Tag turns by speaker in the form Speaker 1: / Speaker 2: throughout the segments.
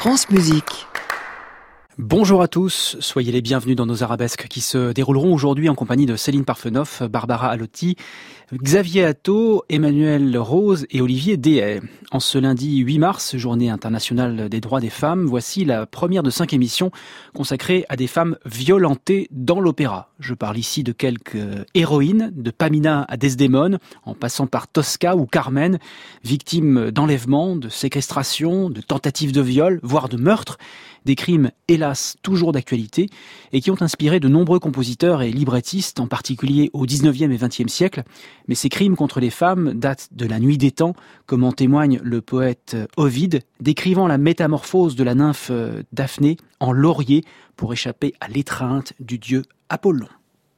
Speaker 1: France Musique.
Speaker 2: Bonjour à tous, soyez les bienvenus dans nos arabesques qui se dérouleront aujourd'hui en compagnie de Céline Parfenoff, Barbara Alotti, Xavier Atto, Emmanuel Rose et Olivier Dehaye. En ce lundi 8 mars, journée internationale des droits des femmes, voici la première de 5 émissions consacrées à des femmes violentées dans l'opéra. Je parle ici de quelques héroïnes, de Pamina à Desdémone, en passant par Tosca ou Carmen, victimes d'enlèvements, de séquestration, de tentatives de viol, voire de meurtre, des crimes hélas toujours d'actualité et qui ont inspiré de nombreux compositeurs et librettistes, en particulier au 19e et 20e siècle. Mais ces crimes contre les femmes datent de la nuit des temps, comme en témoigne le poète Ovide, décrivant la métamorphose de la nymphe Daphné en laurier pour échapper à l'étreinte du dieu Apollon.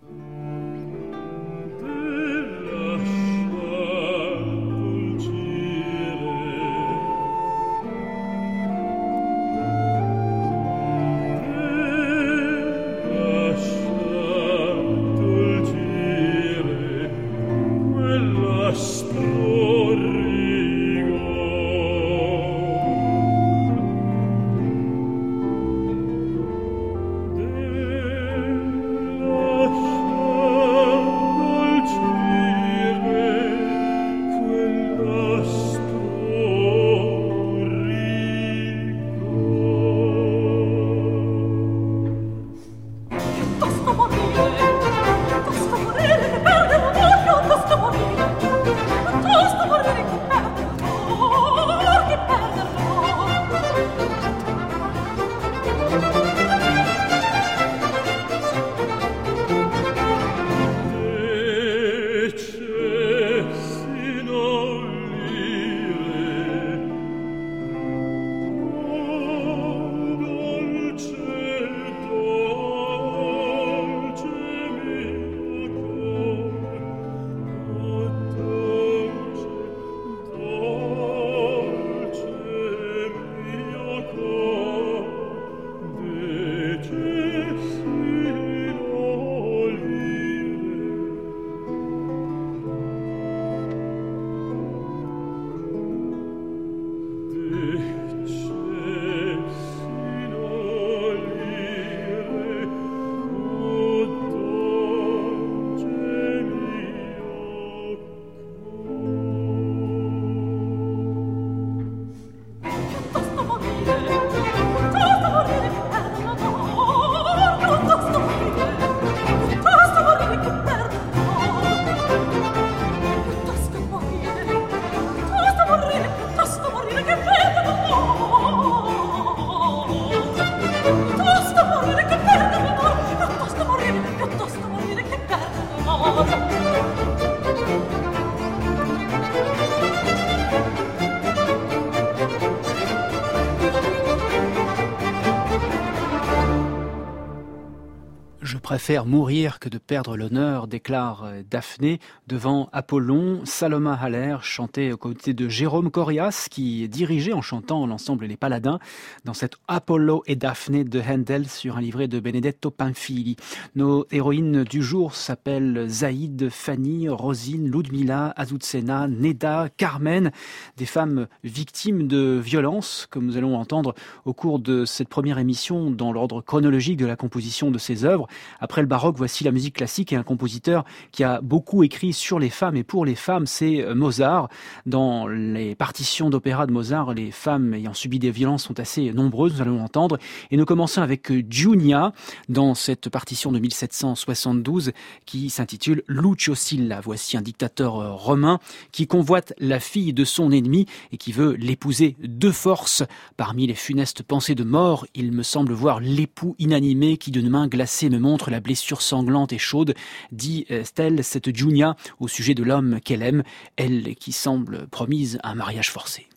Speaker 2: Je préfère mourir que de perdre l'honneur, déclare Daphné devant Apollon. Saloma Haller chantait aux côtés de Jérôme Correas qui dirigeait en chantant l'ensemble Les Paladins dans cette Apollo et Daphné de Handel sur un livret de Benedetto Pamphili. Nos héroïnes du jour s'appellent Zaïd, Fanny, Rosine, Ludmila, Azucena, Neda, Carmen, des femmes victimes de violences, comme nous allons entendre au cours de cette première émission dans l'ordre chronologique de la composition de ces œuvres. Après le baroque, voici la musique classique et un compositeur qui a beaucoup écrit sur les femmes et pour les femmes, c'est Mozart. Dans les partitions d'opéra de Mozart, les femmes ayant subi des violences sont assez nombreuses, nous allons l'entendre. Et nous commençons avec Giunia, dans cette partition de 1772 qui s'intitule Lucio Silla. Voici un dictateur romain qui convoite la fille de son ennemi et qui veut l'épouser de force. Parmi les funestes pensées de mort, il me semble voir l'époux inanimé qui d'une main glacée me montre la blessure sanglante et chaude, dit Estelle, cette Giunia, au sujet de l'homme qu'elle aime, elle qui semble promise à un mariage forcé.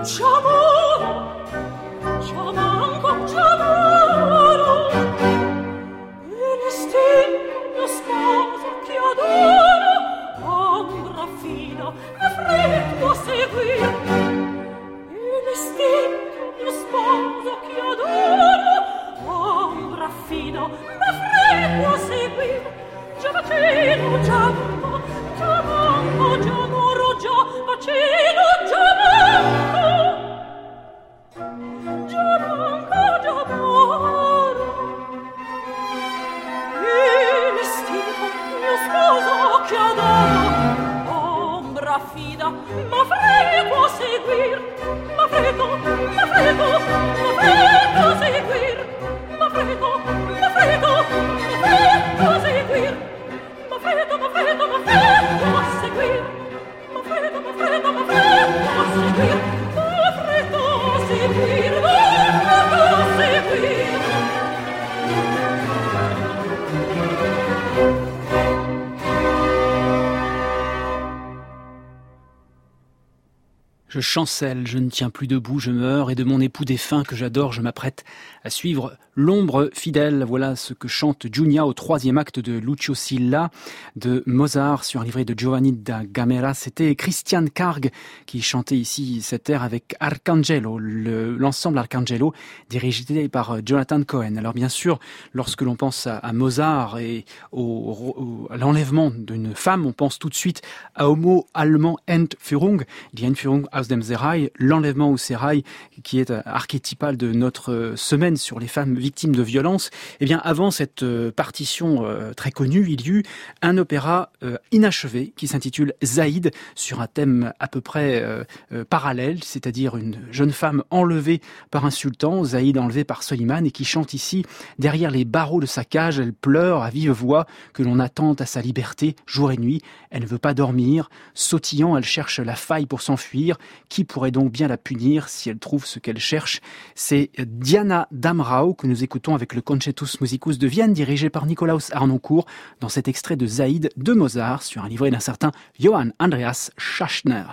Speaker 2: Je chancelle, je ne tiens plus debout, je meurs, et de mon époux défunt que j'adore, je m'apprête à suivre l'ombre fidèle. Voilà ce que chante Giunia au 3e acte de Lucio Silla de Mozart sur un livret de Giovanni da Camera. C'était Christian Karg qui chantait ici cette air avec Arcangelo, l'ensemble Arcangelo dirigé par Jonathan Cohen. Alors bien sûr, lorsque l'on pense à Mozart et à l'enlèvement d'une femme, on pense tout de suite à Homo allemand Entführung, die Entführung aus dem Serail, l'enlèvement au sérail, qui est archétypal de notre semaine sur les femmes victimes de violences. Eh bien, avant cette partition très connue, il y eut un opéra inachevé qui s'intitule Zaïd, sur un thème à peu près parallèle, c'est-à-dire une jeune femme enlevée par un sultan, Zaïd enlevée par Soliman, et qui chante ici, derrière les barreaux de sa cage, elle pleure à vive voix que l'on attente à sa liberté jour et nuit. Elle ne veut pas dormir. Sautillant, elle cherche la faille pour s'enfuir. Qui pourrait donc bien la punir si elle trouve ce qu'elle cherche? C'est Diana Damrau que nous écoutons avec le Concertus Musicus de Vienne, dirigé par Nikolaus Harnoncourt, dans cet extrait de Zaïd de Mozart, sur un livret d'un certain Johann Andreas Schachtner.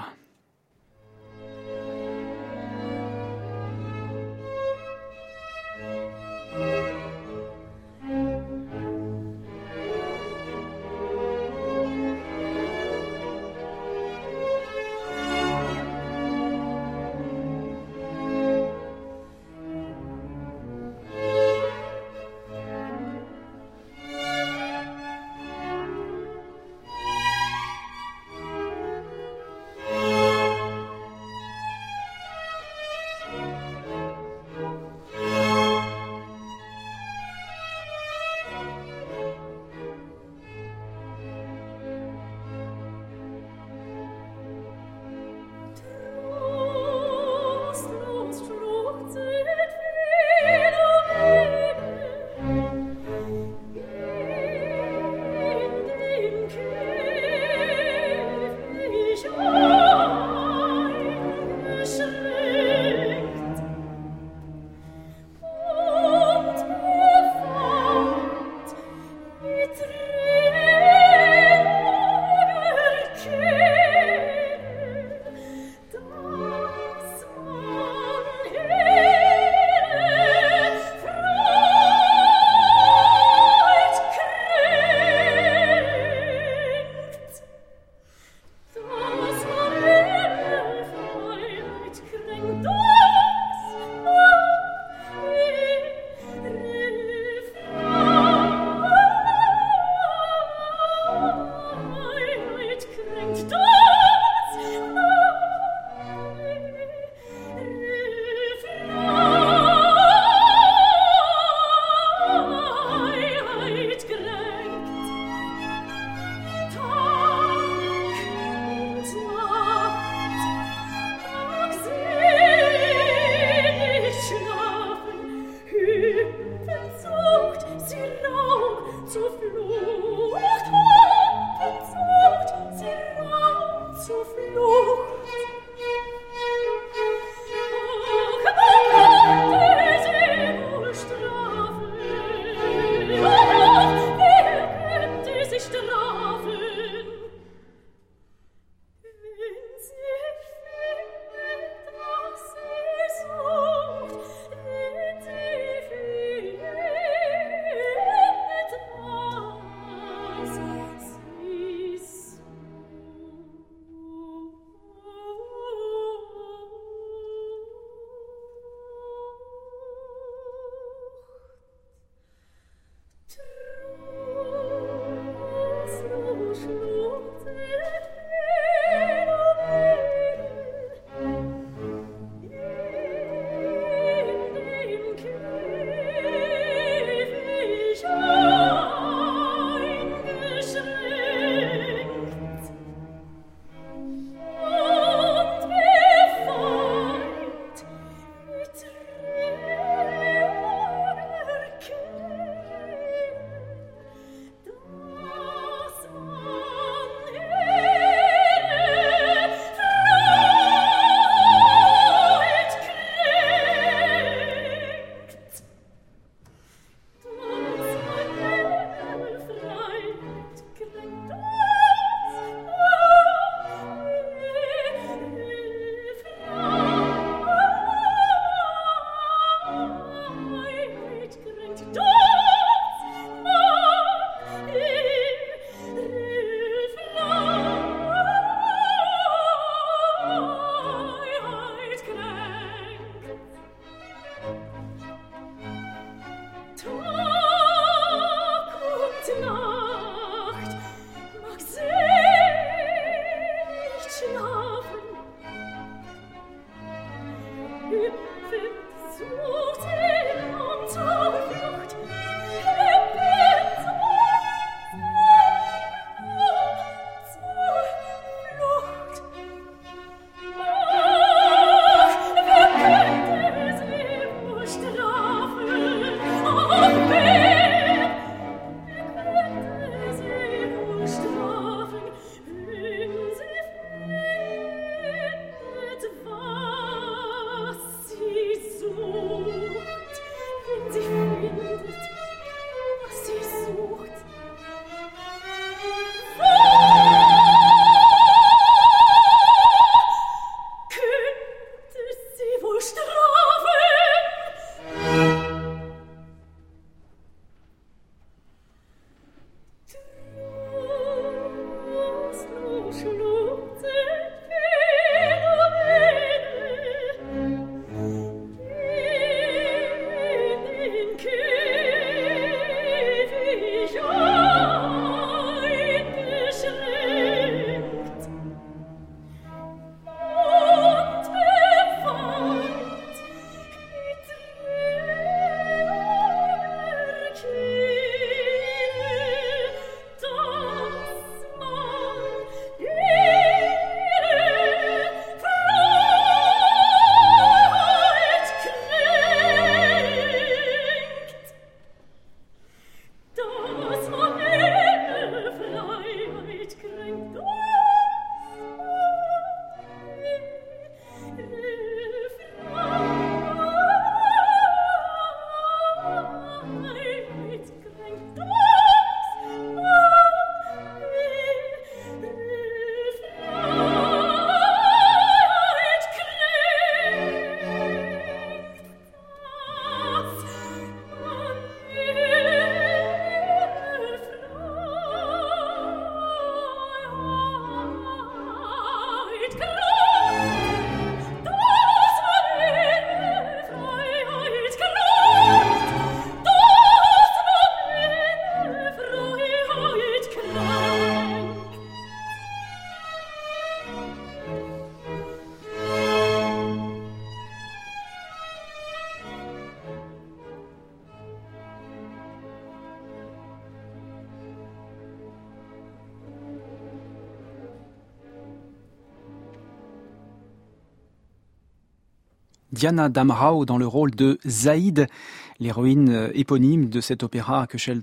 Speaker 2: Diana Damrau dans le rôle de Zaïd, l'héroïne éponyme de cet opéra Köchel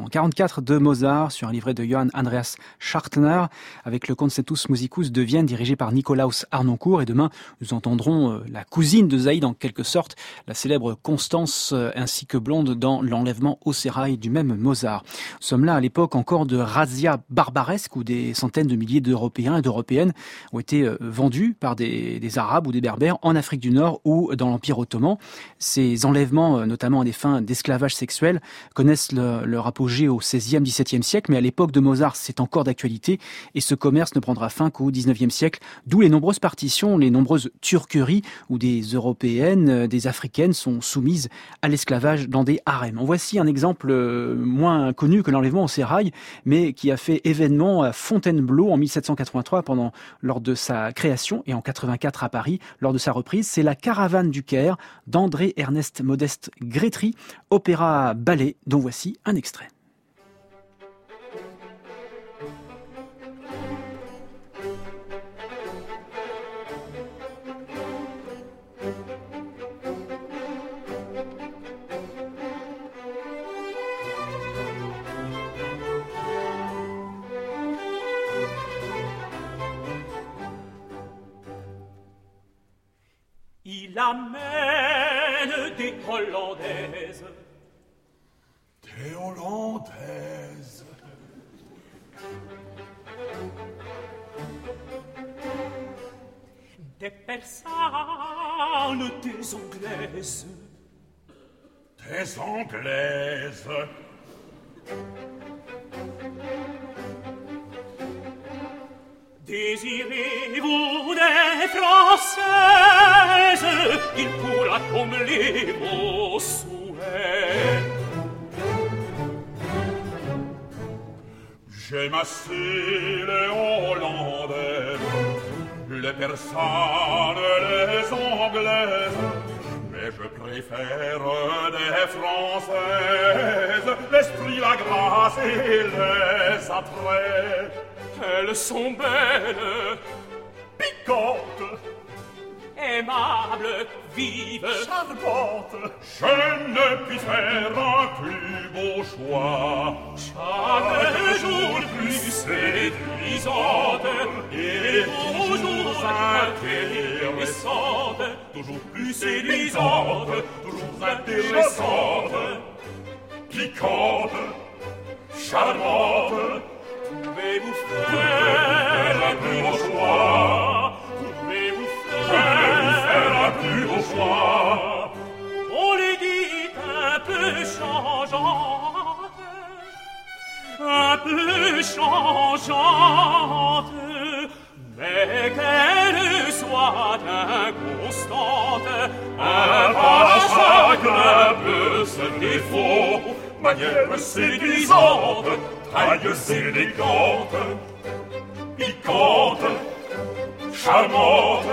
Speaker 2: 344 de Mozart sur un livret de Johann Andreas Schartner avec le Concertus Musicus de Vienne dirigé par Nikolaus Harnoncourt. Et demain, nous entendrons la cousine de Zaïd en quelque sorte, la célèbre Constance ainsi que Blonde dans l'enlèvement au sérail du même Mozart. Nous sommes là à l'époque encore de razzias barbaresques où des centaines de milliers d'Européens et d'Européennes ont été vendus par des Arabes ou des Berbères en Afrique du Nord ou dans l'Empire ottoman. Ces enlèvements, notamment à des fins d'esclavage sexuel, connaissent leur apogée au XVIe, XVIIe siècle, mais à l'époque de Mozart, c'est encore d'actualité et ce commerce ne prendra fin qu'au XIXe siècle, d'où les nombreuses partitions, les nombreuses turqueries où des Européennes, des Africaines sont soumises à l'esclavage dans des harems. En voici un exemple moins connu que l'enlèvement au sérail, mais qui a fait événement à Fontainebleau en 1783 lors de sa création et en 84 à Paris lors de sa reprise. C'est la Caravane du Caire d'André Ernest Modeste Grétry, opéra-ballet dont voici un extrait.
Speaker 1: Il amène des Hollandaises.
Speaker 3: Des Hollandaises.
Speaker 1: Des Persanes, des Anglaises.
Speaker 3: Des Anglaises.
Speaker 1: Désirez-vous des Françaises? Il pourra combler vos souhaits.
Speaker 3: J'aime assez les Hollandais, les Persanes, les Anglaises. préfère des Françaises l'esprit, la grâce et les attraits.
Speaker 1: Elles sont belles,
Speaker 3: Piquantes,
Speaker 1: aimables, vives,
Speaker 3: charmantes. Je ne puis faire un plus beau choix.
Speaker 1: chaque jour plus séduisantes et toujours intéressantes,
Speaker 3: Toujours
Speaker 1: plus séduisantes,
Speaker 3: toujours intéressantes, piquantes, charmantes.
Speaker 1: Pouvez-vous faire un plus beau choix? Pouvez-vous faire
Speaker 3: Un plus beau choix.
Speaker 1: on les dit un peu changeantes, un peu changeantes, mais qu'elles soient inconstantes, un pas chacun peut se défaut,
Speaker 3: Manières séduisantes, tailles élégantes, piquantes, charmantes.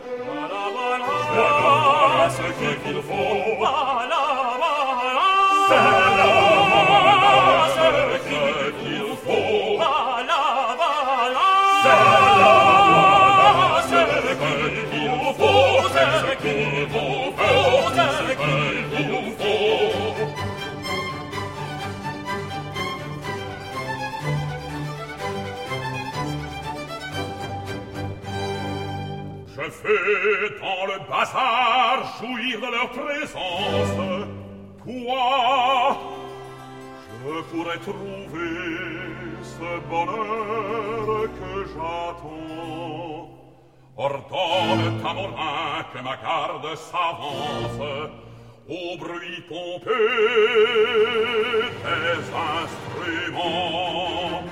Speaker 3: Voilà ce qu'il faut.
Speaker 1: Voilà,
Speaker 3: C'est là
Speaker 1: ce
Speaker 3: ce qu'il faut.
Speaker 1: voilà,
Speaker 3: C'est là
Speaker 1: ce qu'il faut, ce qu'il faut, ce qu'il faut.
Speaker 3: Je fais dans le bazar jouir de leur présence. Quoi? Je pourrais trouver ce bonheur que j'attends. Ordonne ta morin que ma garde s'avance au bruit pompeux des instruments.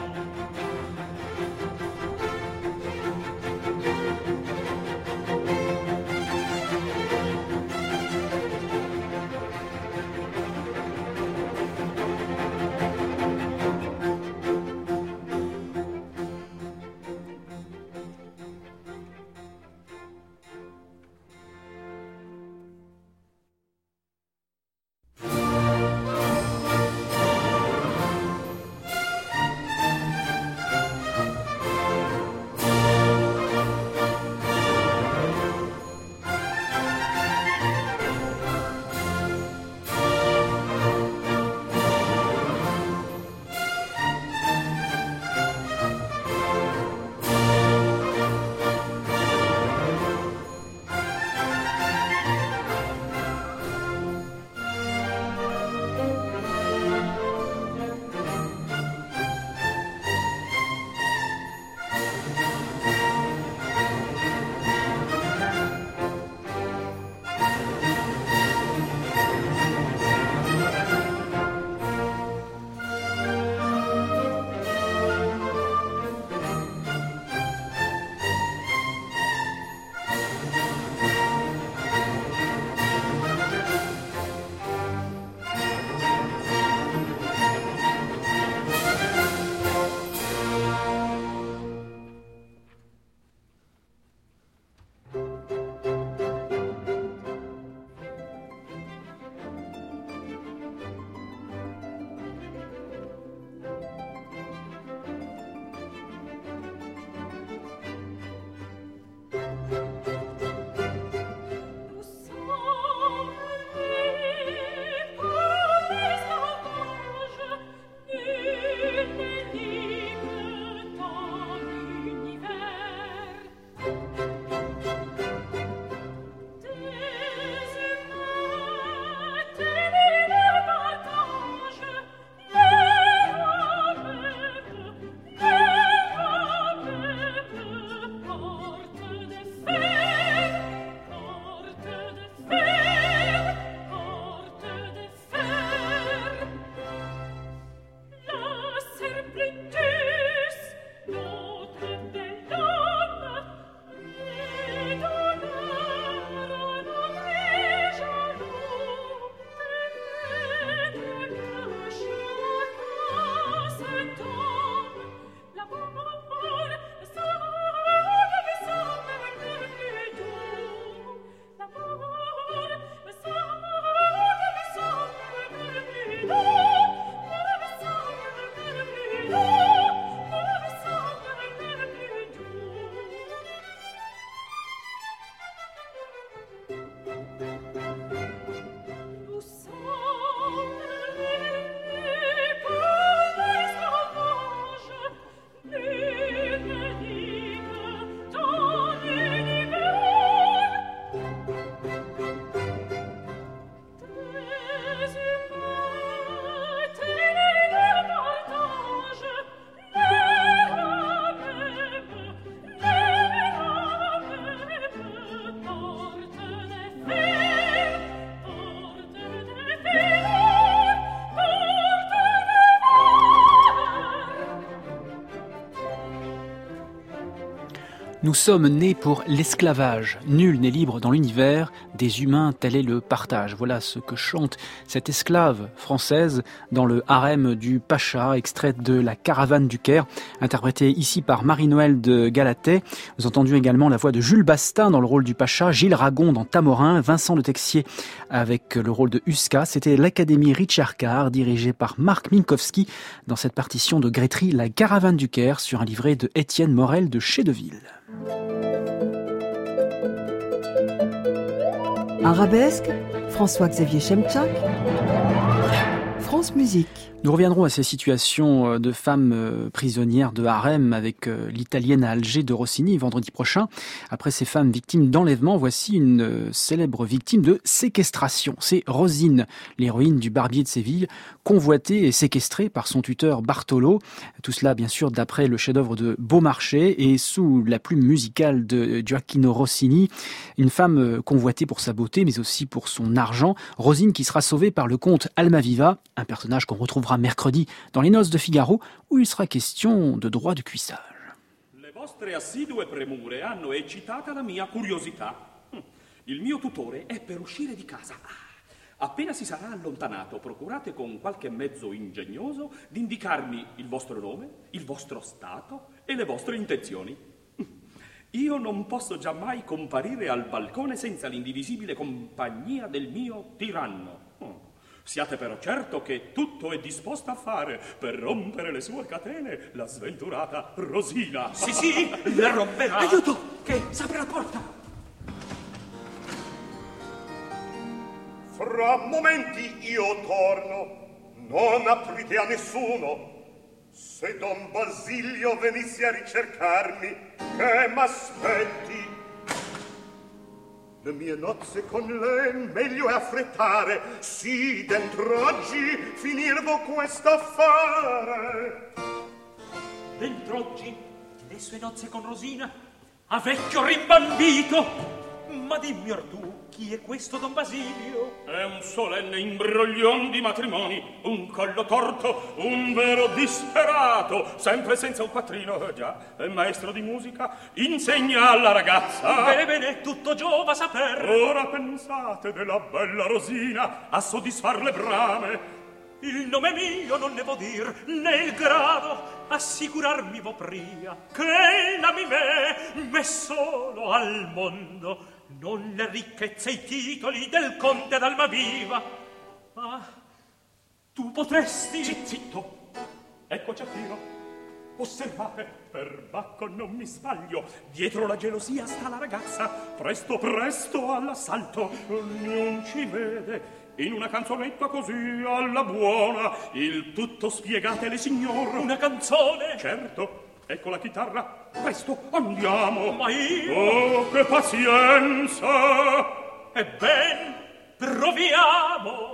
Speaker 2: Nous sommes nés pour l'esclavage. Nul n'est libre dans l'univers. Des humains, tel est le partage. Voilà ce que chante cette esclave française dans le harem du Pacha, extraite de La Caravane du Caire, interprétée ici par Marie-Noël de Galatay. Vous avez entendu également la voix de Jules Bastin dans le rôle du Pacha, Gilles Ragon dans Tamorin, Vincent Le Texier avec le rôle de Huska. C'était l'Académie Richard Carr, dirigée par Marc Minkowski, dans cette partition de Grétry, La Caravane du Caire, sur un livret de Étienne Morel de Chédeville.
Speaker 4: Arabesque, François-Xavier Chemchak, France Musique.
Speaker 2: Nous reviendrons à ces situations de femmes prisonnières de harem avec l'italienne à Alger de Rossini vendredi prochain. Après ces femmes victimes d'enlèvement, voici une célèbre victime de séquestration. C'est Rosine, l'héroïne du Barbier de Séville, convoitée et séquestrée par son tuteur Bartolo. Tout cela, bien sûr, d'après le chef-d'œuvre de Beaumarchais et sous la plume musicale de Gioacchino Rossini. Une femme convoitée pour sa beauté, mais aussi pour son argent. Rosine qui sera sauvée par le comte Almaviva, un personnage qu'on retrouvera mercredi dans Les Noces de Figaro, où il sera question de droit de cuissage.
Speaker 1: Le vostre assidue premure hanno eccitata la mia curiosità. Il mio tutore è per uscire di casa. Appena si sarà allontanato, procurate con qualche mezzo ingegnoso di indicarmi il vostro nome, il vostro stato e le vostre intenzioni. Io non posso giammai comparire al balcone senza l'indivisibile compagnia del mio tiranno. Siate però certo che tutto è disposto a fare per rompere le sue catene la sventurata Rosina.
Speaker 5: Sì, sì, le romperà.
Speaker 1: Aiuto, che s'apre la porta.
Speaker 3: Fra momenti io torno, non aprite a nessuno. Se Don Basilio venisse a ricercarmi, che m'aspetti. Le mie nozze con lei meglio è affrettare, sì, dentro oggi finirvo questo affare.
Speaker 5: Dentro oggi le sue nozze con Rosina, a vecchio rimbambito. Ma dimmi or tu, chi è questo Don Basilio?
Speaker 1: È un solenne imbroglion di matrimoni, un collo torto, un vero disperato, sempre senza un quattrino, già, è maestro di musica, insegna alla ragazza.
Speaker 5: Bene, bene, tutto giova saper.
Speaker 1: Ora pensate della bella Rosina a soddisfar le brame.
Speaker 5: Il nome mio non ne vo dir, né il grado, assicurarmi vo pria, che ella mi me solo al mondo, non le ricchezze e i titoli del conte d'Almaviva. Ah, tu potresti...
Speaker 1: Zitto, eccoci a tiro. Osservate, per Bacco non mi sbaglio, dietro la gelosia sta la ragazza, presto presto all'assalto, non ci vede. In una canzonetta così alla buona, il tutto spiegatele, signor.
Speaker 5: Una canzone?
Speaker 1: Certo, ecco la chitarra, presto andiamo.
Speaker 5: Ma io...
Speaker 1: Oh, che pazienza!
Speaker 5: Ebben, proviamo!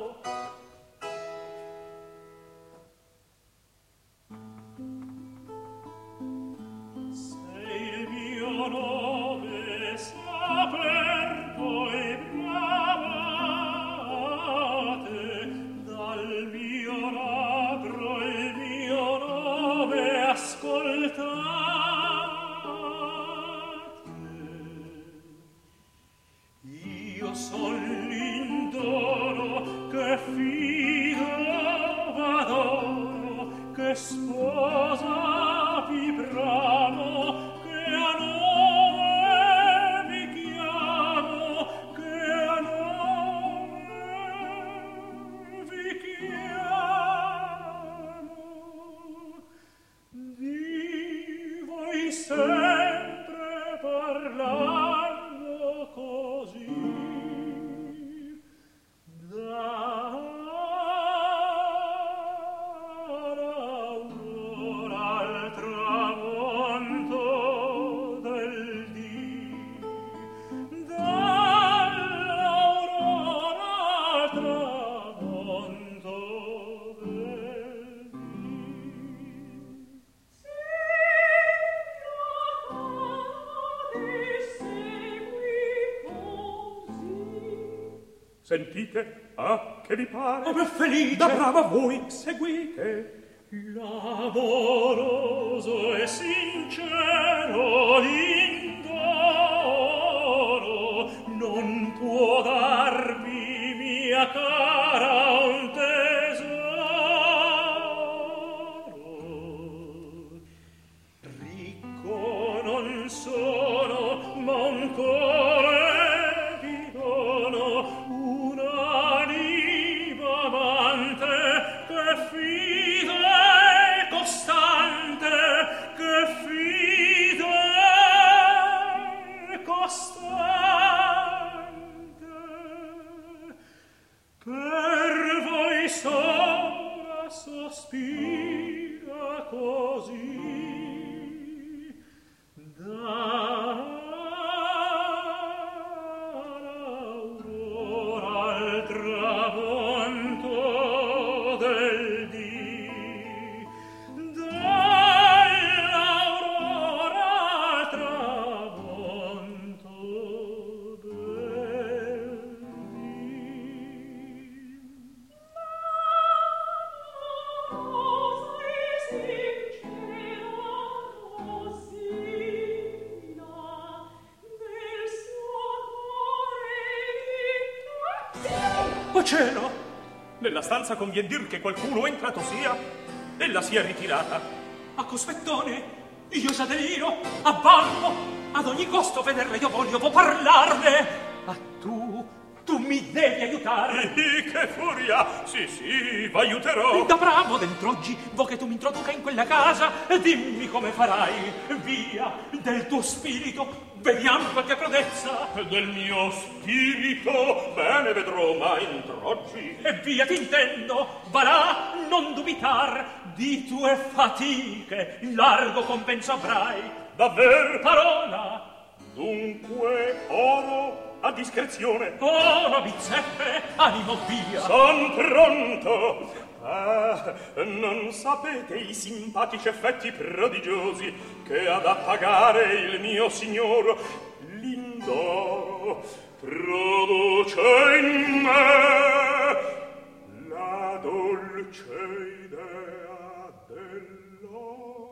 Speaker 5: Se il mio nome saperto e bravate, dal mio labbro il mio nome ascoltate, io son l'indono che fido adoro, che sposa vi bramo, che a nome vi chiamo, che a nome vi chiamo. Di voi sempre parlando così, dall'aurora al tramonto del dì, dall'aurora al tramonto del dì.
Speaker 1: Sentite, ah, che vi pare?
Speaker 5: Oh, felice!
Speaker 1: Da brava voi, seguite.
Speaker 5: L'amoroso e sincero non può darvi mia cara un tesoro. Ricco non sono, ma un cuore vi dono, un'anima amante che fide e costante, che fide e costante. Per voi sola sospira così, dall'aurora al tramonto del dì, dall'aurora al tramonto del dì.
Speaker 1: Oh cielo! Nella stanza convien dir che qualcuno entrato sia. Ella si è ritirata.
Speaker 5: A cospettone, io già deliro, abballo, ad ogni costo vederla io voglio parlarne. Ma tu mi devi aiutare.
Speaker 1: Che furia! Sì, v'aiuterò.
Speaker 5: Da bravo dentr'oggi, vo che tu mi introduca in quella casa, e dimmi come farai. Via, del tuo spirito, vediamo qualche prodezza.
Speaker 1: Del mio spirito, bene vedrò, ma introggi.
Speaker 5: E via, t'intendo, va là, non dubitar, di tue fatiche, largo compenso avrai.
Speaker 1: Davver?
Speaker 5: Parola.
Speaker 1: Dunque, oro a discrezione.
Speaker 5: Oro, bizzeppe, animo via.
Speaker 1: Son pronto. Ah, non sapete i simpatici effetti prodigiosi che ha da pagare il mio signor Lindoro produce in me la dolce idea dell'oro.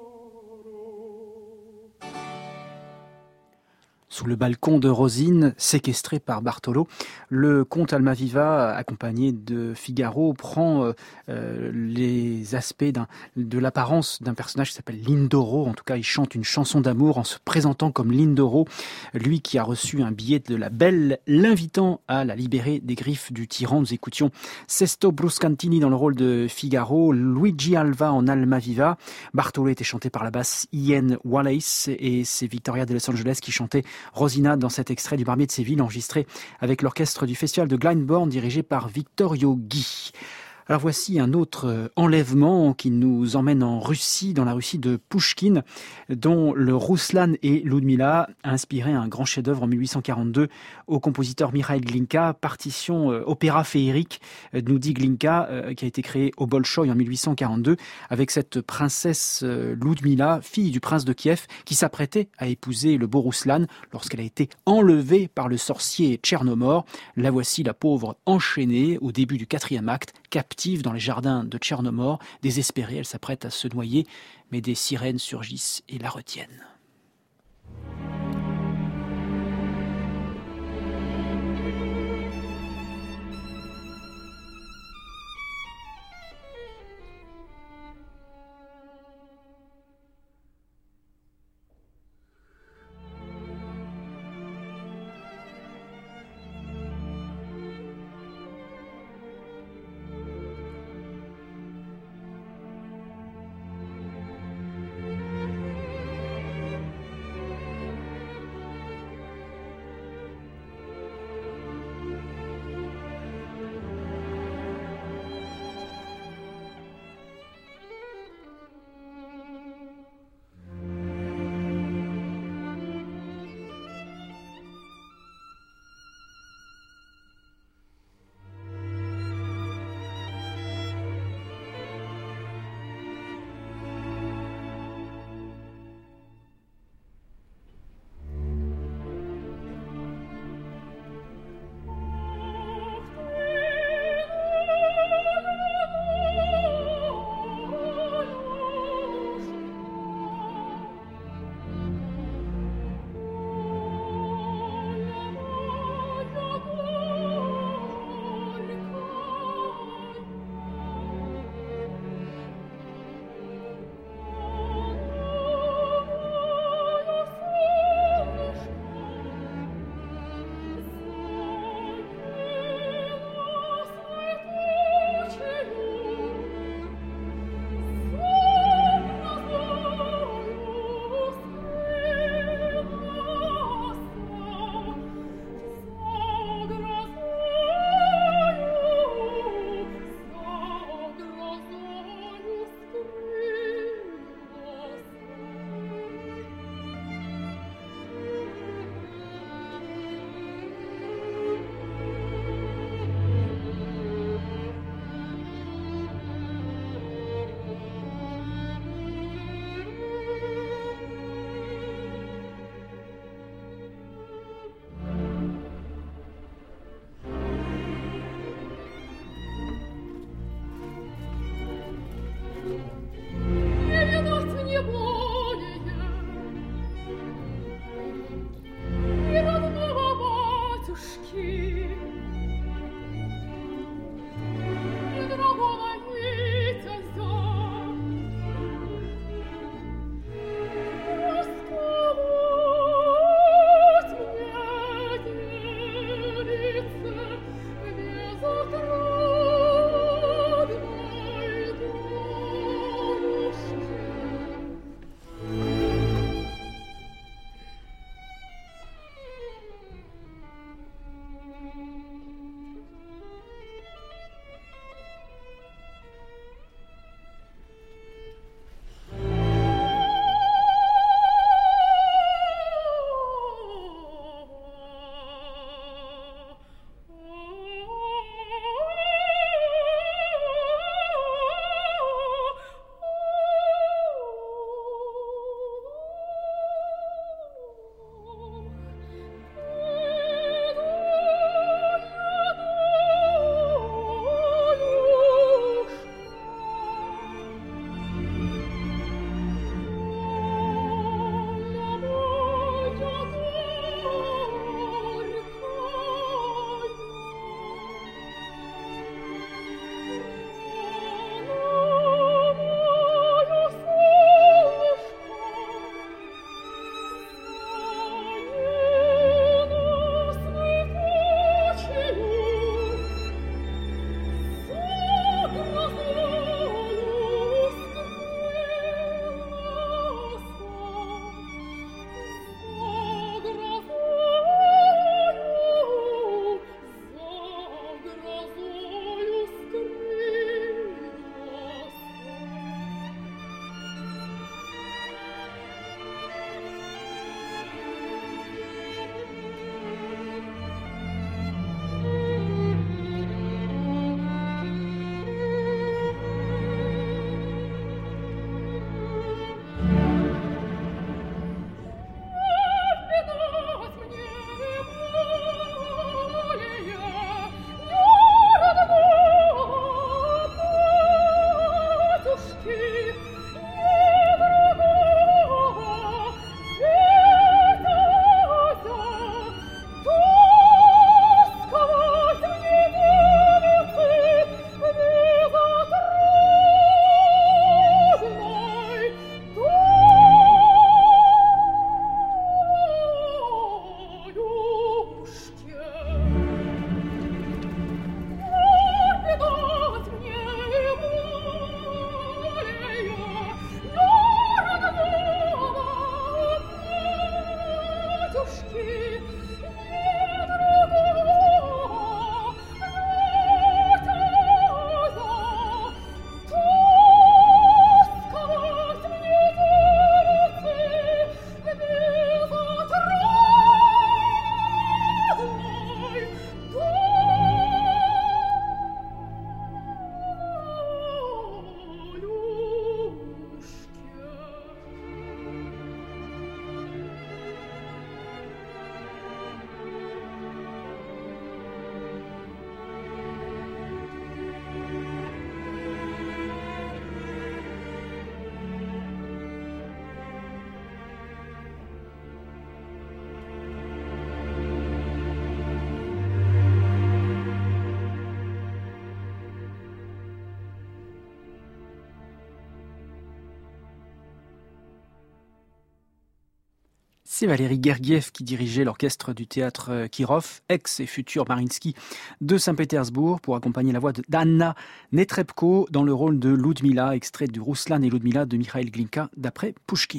Speaker 2: Sous le balcon de Rosine, séquestré par Bartolo, le comte Almaviva, accompagné de Figaro, prend les aspects de l'apparence d'un personnage qui s'appelle Lindoro. En tout cas, il chante une chanson d'amour en se présentant comme Lindoro, lui qui a reçu un billet de la belle, l'invitant à la libérer des griffes du tyran. Nous écoutions Sesto Bruscantini dans le rôle de Figaro, Luigi Alva en Almaviva. Bartolo était chanté par la basse Ian Wallace et c'est Victoria de Los Angeles qui chantait Rosina dans cet extrait du Barbier de Séville enregistré avec l'orchestre du festival de Glyndebourne dirigé par Vittorio Ghi. Alors voici un autre enlèvement qui nous emmène en Russie, dans la Russie de Pouchkine, dont le Rouslan et Ludmila a inspiré un grand chef-d'œuvre en 1842 au compositeur Mikhail Glinka, partition opéra féerique, nous dit Glinka, qui a été créé au Bolchoï en 1842, avec cette princesse Ludmila, fille du prince de Kiev, qui s'apprêtait à épouser le beau Rouslan lorsqu'elle a été enlevée par le sorcier Tchernomor. La voici, la pauvre, enchaînée au début du 4e acte, captive dans les jardins de Tchernomor. Désespérée, elle s'apprête à se noyer, mais des sirènes surgissent et la retiennent. C'est Valéry Gergiev qui dirigeait l'orchestre du théâtre Kirov, ex et futur Mariinsky de Saint-Pétersbourg, pour accompagner la voix d'Anna Netrebko dans le rôle de Ludmila, extrait du Ruslan et Ludmila de Mikhail Glinka d'après Pouchkine.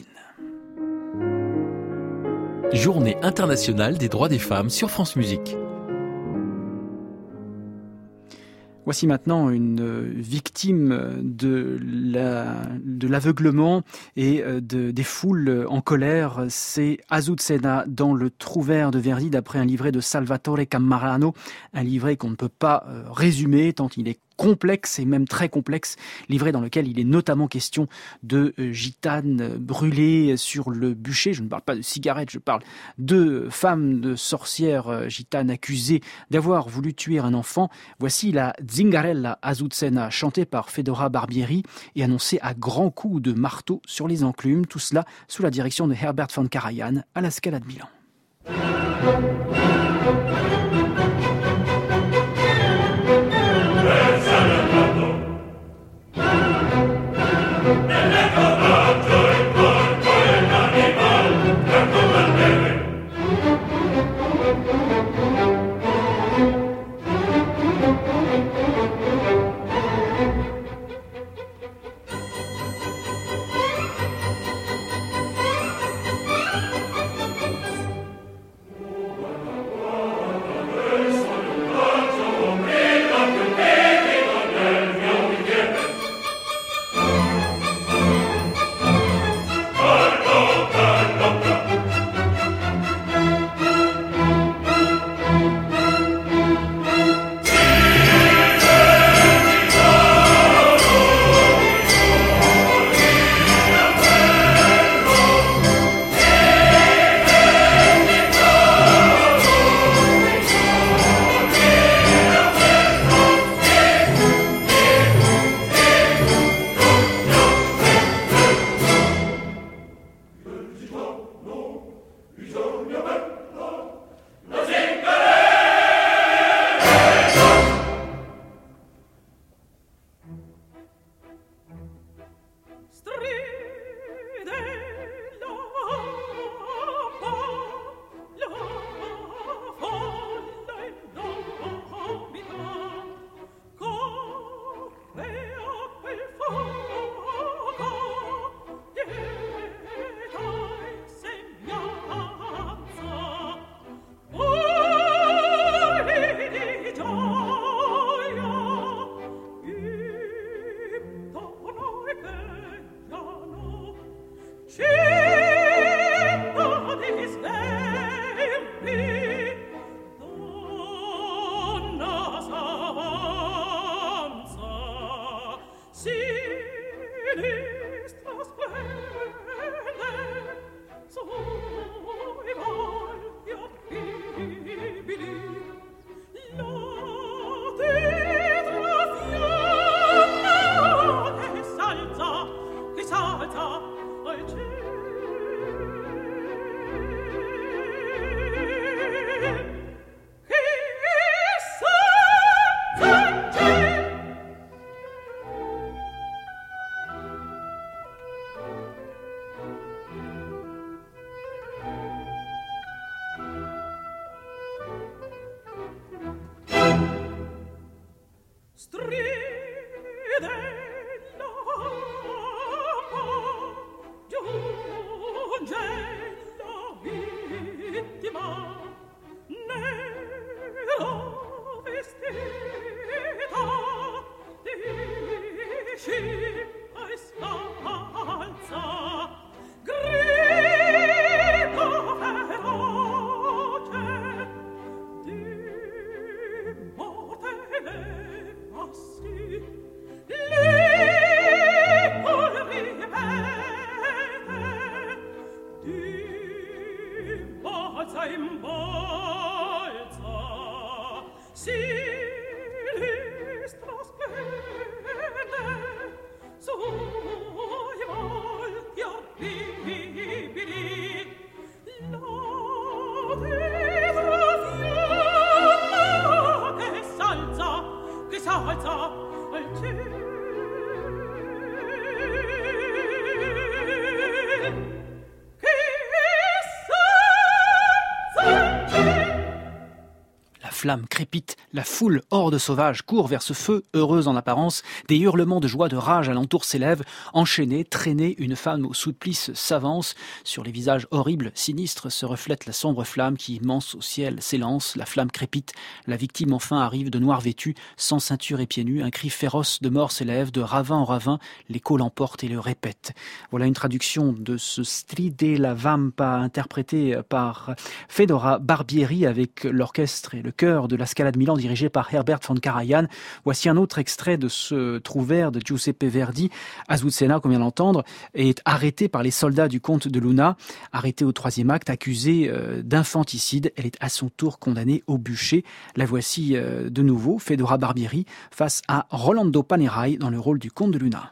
Speaker 6: Journée internationale des droits des femmes sur France Musique.
Speaker 2: Voici maintenant une victime de l'aveuglement et des foules en colère. C'est Azucena dans le Trouvère de Verdi, d'après un livret de Salvatore Cammarano, un livret qu'on ne peut pas résumer tant il est complexe et même très complexe, livret dans lequel il est notamment question de gitanes brûlées sur le bûcher. Je ne parle pas de cigarettes, je parle de femmes, de sorcières gitanes accusées d'avoir voulu tuer un enfant. Voici la Zingarella Azucena, chantée par Fedora Barbieri et annoncée à grands coups de marteau sur les enclumes, tout cela sous la direction de Herbert von Karajan à la Scala de Milan. flammes crépitent, la foule, horde sauvage, court vers ce feu, heureuse en apparence. Des hurlements de joie, de rage alentour s'élèvent. Enchaînée, traînée, une femme au supplice s'avance. Sur les visages horribles, sinistres, se reflète la sombre flamme qui, immense au ciel, s'élance. La flamme crépite. La victime enfin arrive de noir vêtue, sans ceinture et pieds nus. Un cri féroce de mort s'élève, de ravin en ravin. L'écho l'emporte et le répète. Voilà une traduction de ce Stride la Vampa, interprété par Fedora Barbieri avec l'orchestre et le chœur de la Scala de Milan dirigé par Herbert von Karajan. Voici un autre extrait de ce Trouvère de Giuseppe Verdi. Azucena, qu'on vient d'entendre, est arrêtée par les soldats du comte de Luna, arrêtée au 3e acte, accusée d'infanticide. Elle est à son tour condamnée au bûcher. La voici de nouveau, Fedora Barbieri, face à Rolando Panerai dans le rôle du comte de Luna.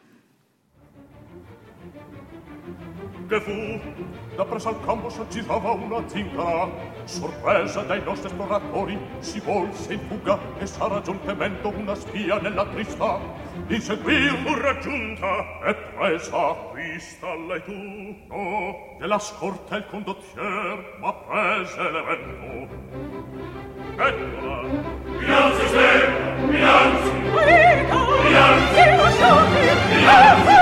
Speaker 3: Che fu, dappresso al campo s'aggirava una zingara, sorpresa dai nostri esploratori, si volse in fuga e sarà giuntamente una spia nella trista. Di seguir fu raggiunta e presa, vista lei tu, no, della scorta il condottier, ma prese l'evento. Eccola! Minanzi, sveglia! Minanzi! Minanzi! Minanzi!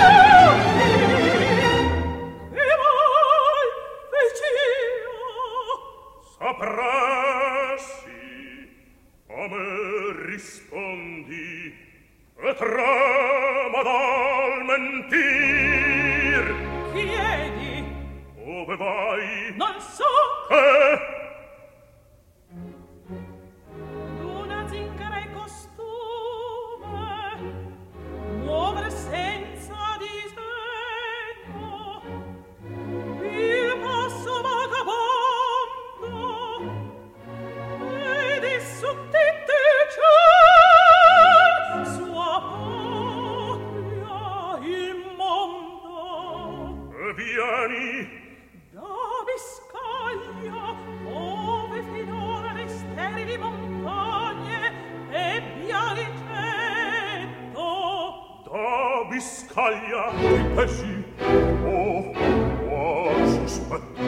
Speaker 3: Sapresti, a me rispondi, e trema dal mentir.
Speaker 5: Chiedi.
Speaker 3: Dove vai?
Speaker 5: Non so. Una zingara è costume, muovere senza disegno, il passo vagabondo. Suttite ciel, sua patria il mondo.
Speaker 3: E vieni
Speaker 5: Da Biscaglia, ove finora le sterili montagne ebbiano ingetto.
Speaker 3: da Biscaglia, e sì, oh, sospetto.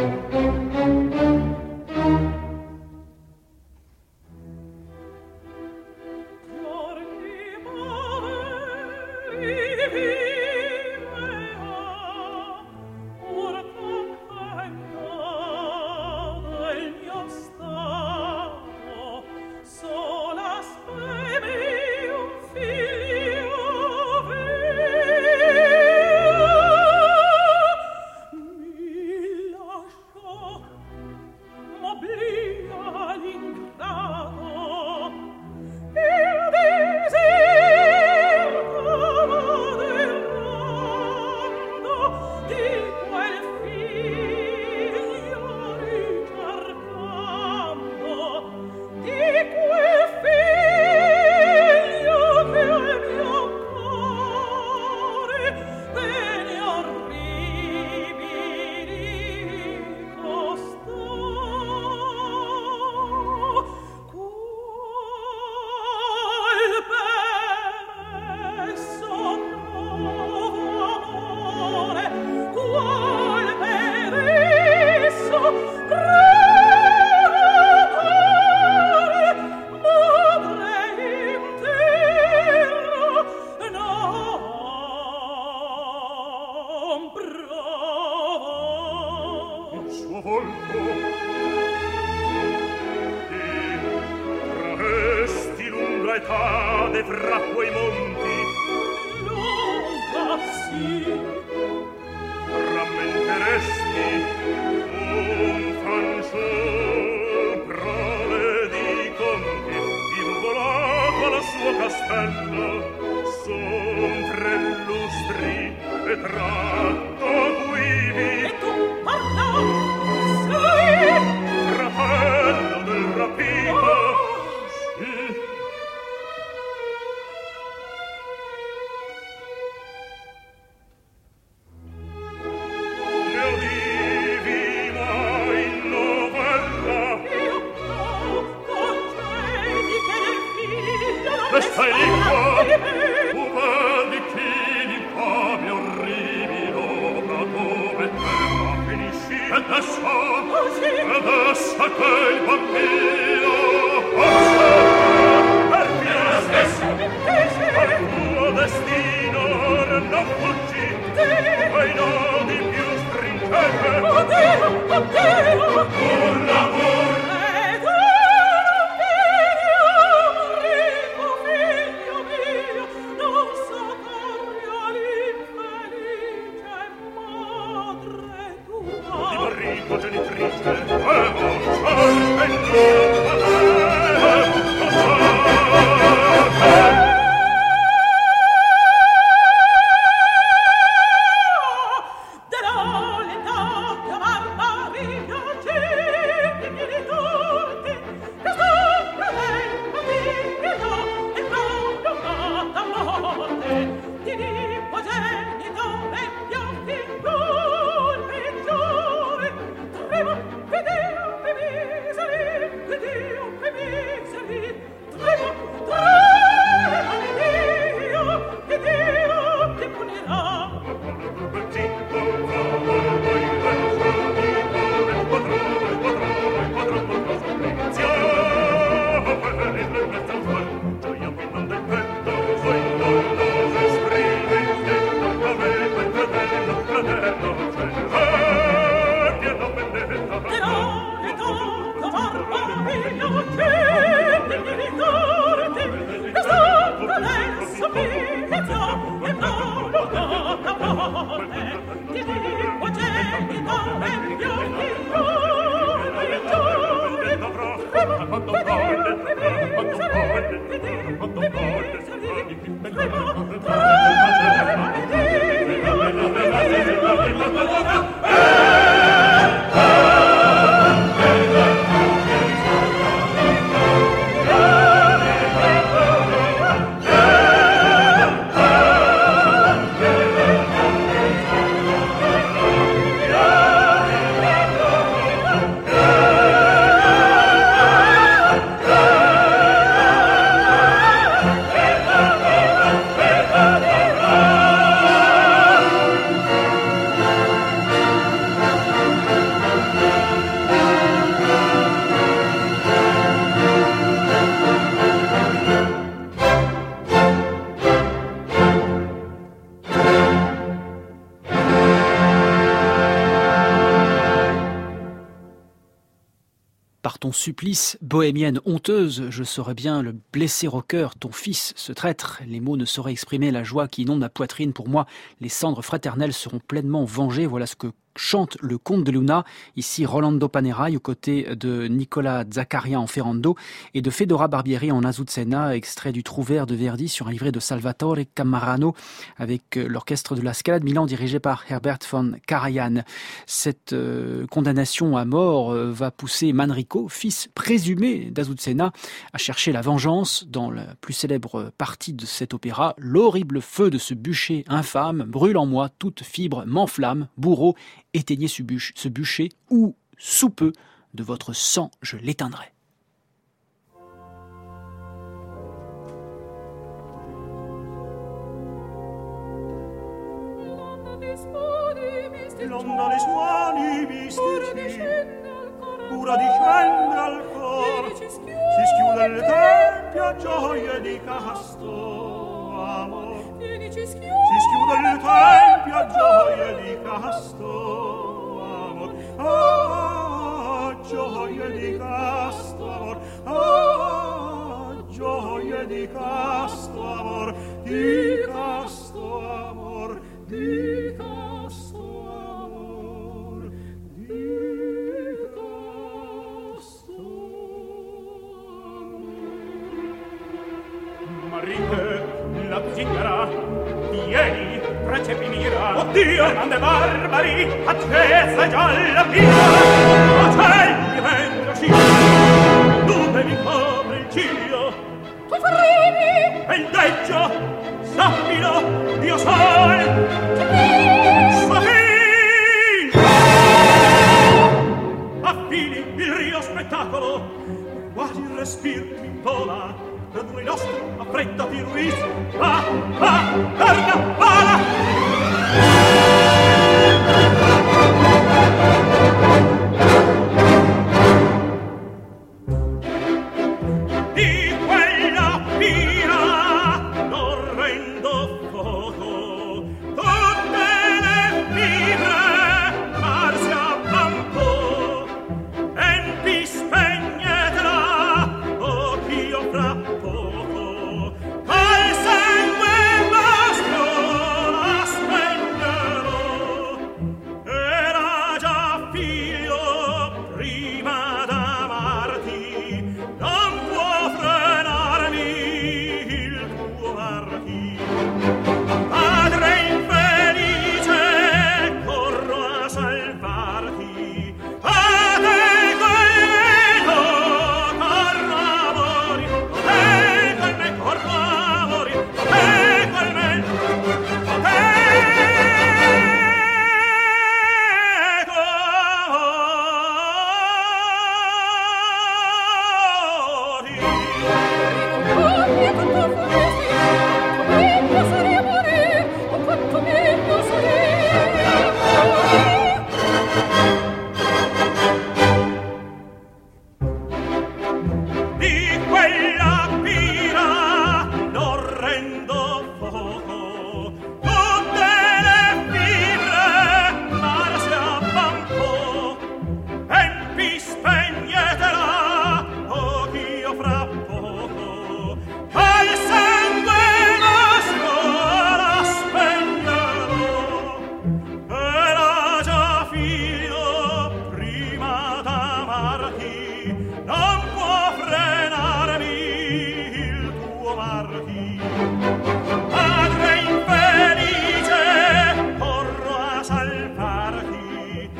Speaker 3: Adesso che il bambino
Speaker 2: Ton supplice, bohémienne honteuse, je saurais bien le blesser au cœur, ton fils, ce traître. Les mots ne sauraient exprimer la joie qui inonde ma poitrine. Pour moi, les cendres fraternelles seront pleinement vengées. Voilà ce que chante le comte de Luna, ici Rolando Panerai aux côtés de Nicola Zaccaria en ferrando et de Fedora Barbieri en Azucena, extrait du Trouvère de Verdi sur un livret de Salvatore Camarano avec l'orchestre de la Scala de Milan dirigé par Herbert von Karajan. Cette condamnation à mort va pousser Manrico, fils présumé d'Azucena, à chercher la vengeance dans la plus célèbre partie de cet opéra. L'horrible feu de ce bûcher infâme brûle en moi, toute fibre m'enflamme, bourreau, éteignez ce bûcher, ou, sous peu, de votre sang je l'éteindrai.
Speaker 5: L'onda dei suoni mistici, cura di scendere al cor, si schiude il tempio a gioia di casto amor. Si schiude il tempio a gioia di casto amor. Ah, gioia di casto amor. Ah, gioia di casto amor. Di casto amor. Di casto amor. Di casto amor. Marite, la zingara, vieni, precepi mira. Oddio, grande barbari, accesa e gialla pira. Ocelli vengono scia, dove mi copre il ciglio. Tu faremi, e il deggio, sappilo, Dio sol. Sofì! Affili il rio spettacolo, quasi il respiro mi vola. Pedro il nostro, affrettati Luis, va, torna, vola! parti. Padre infelice, corro a salvarti.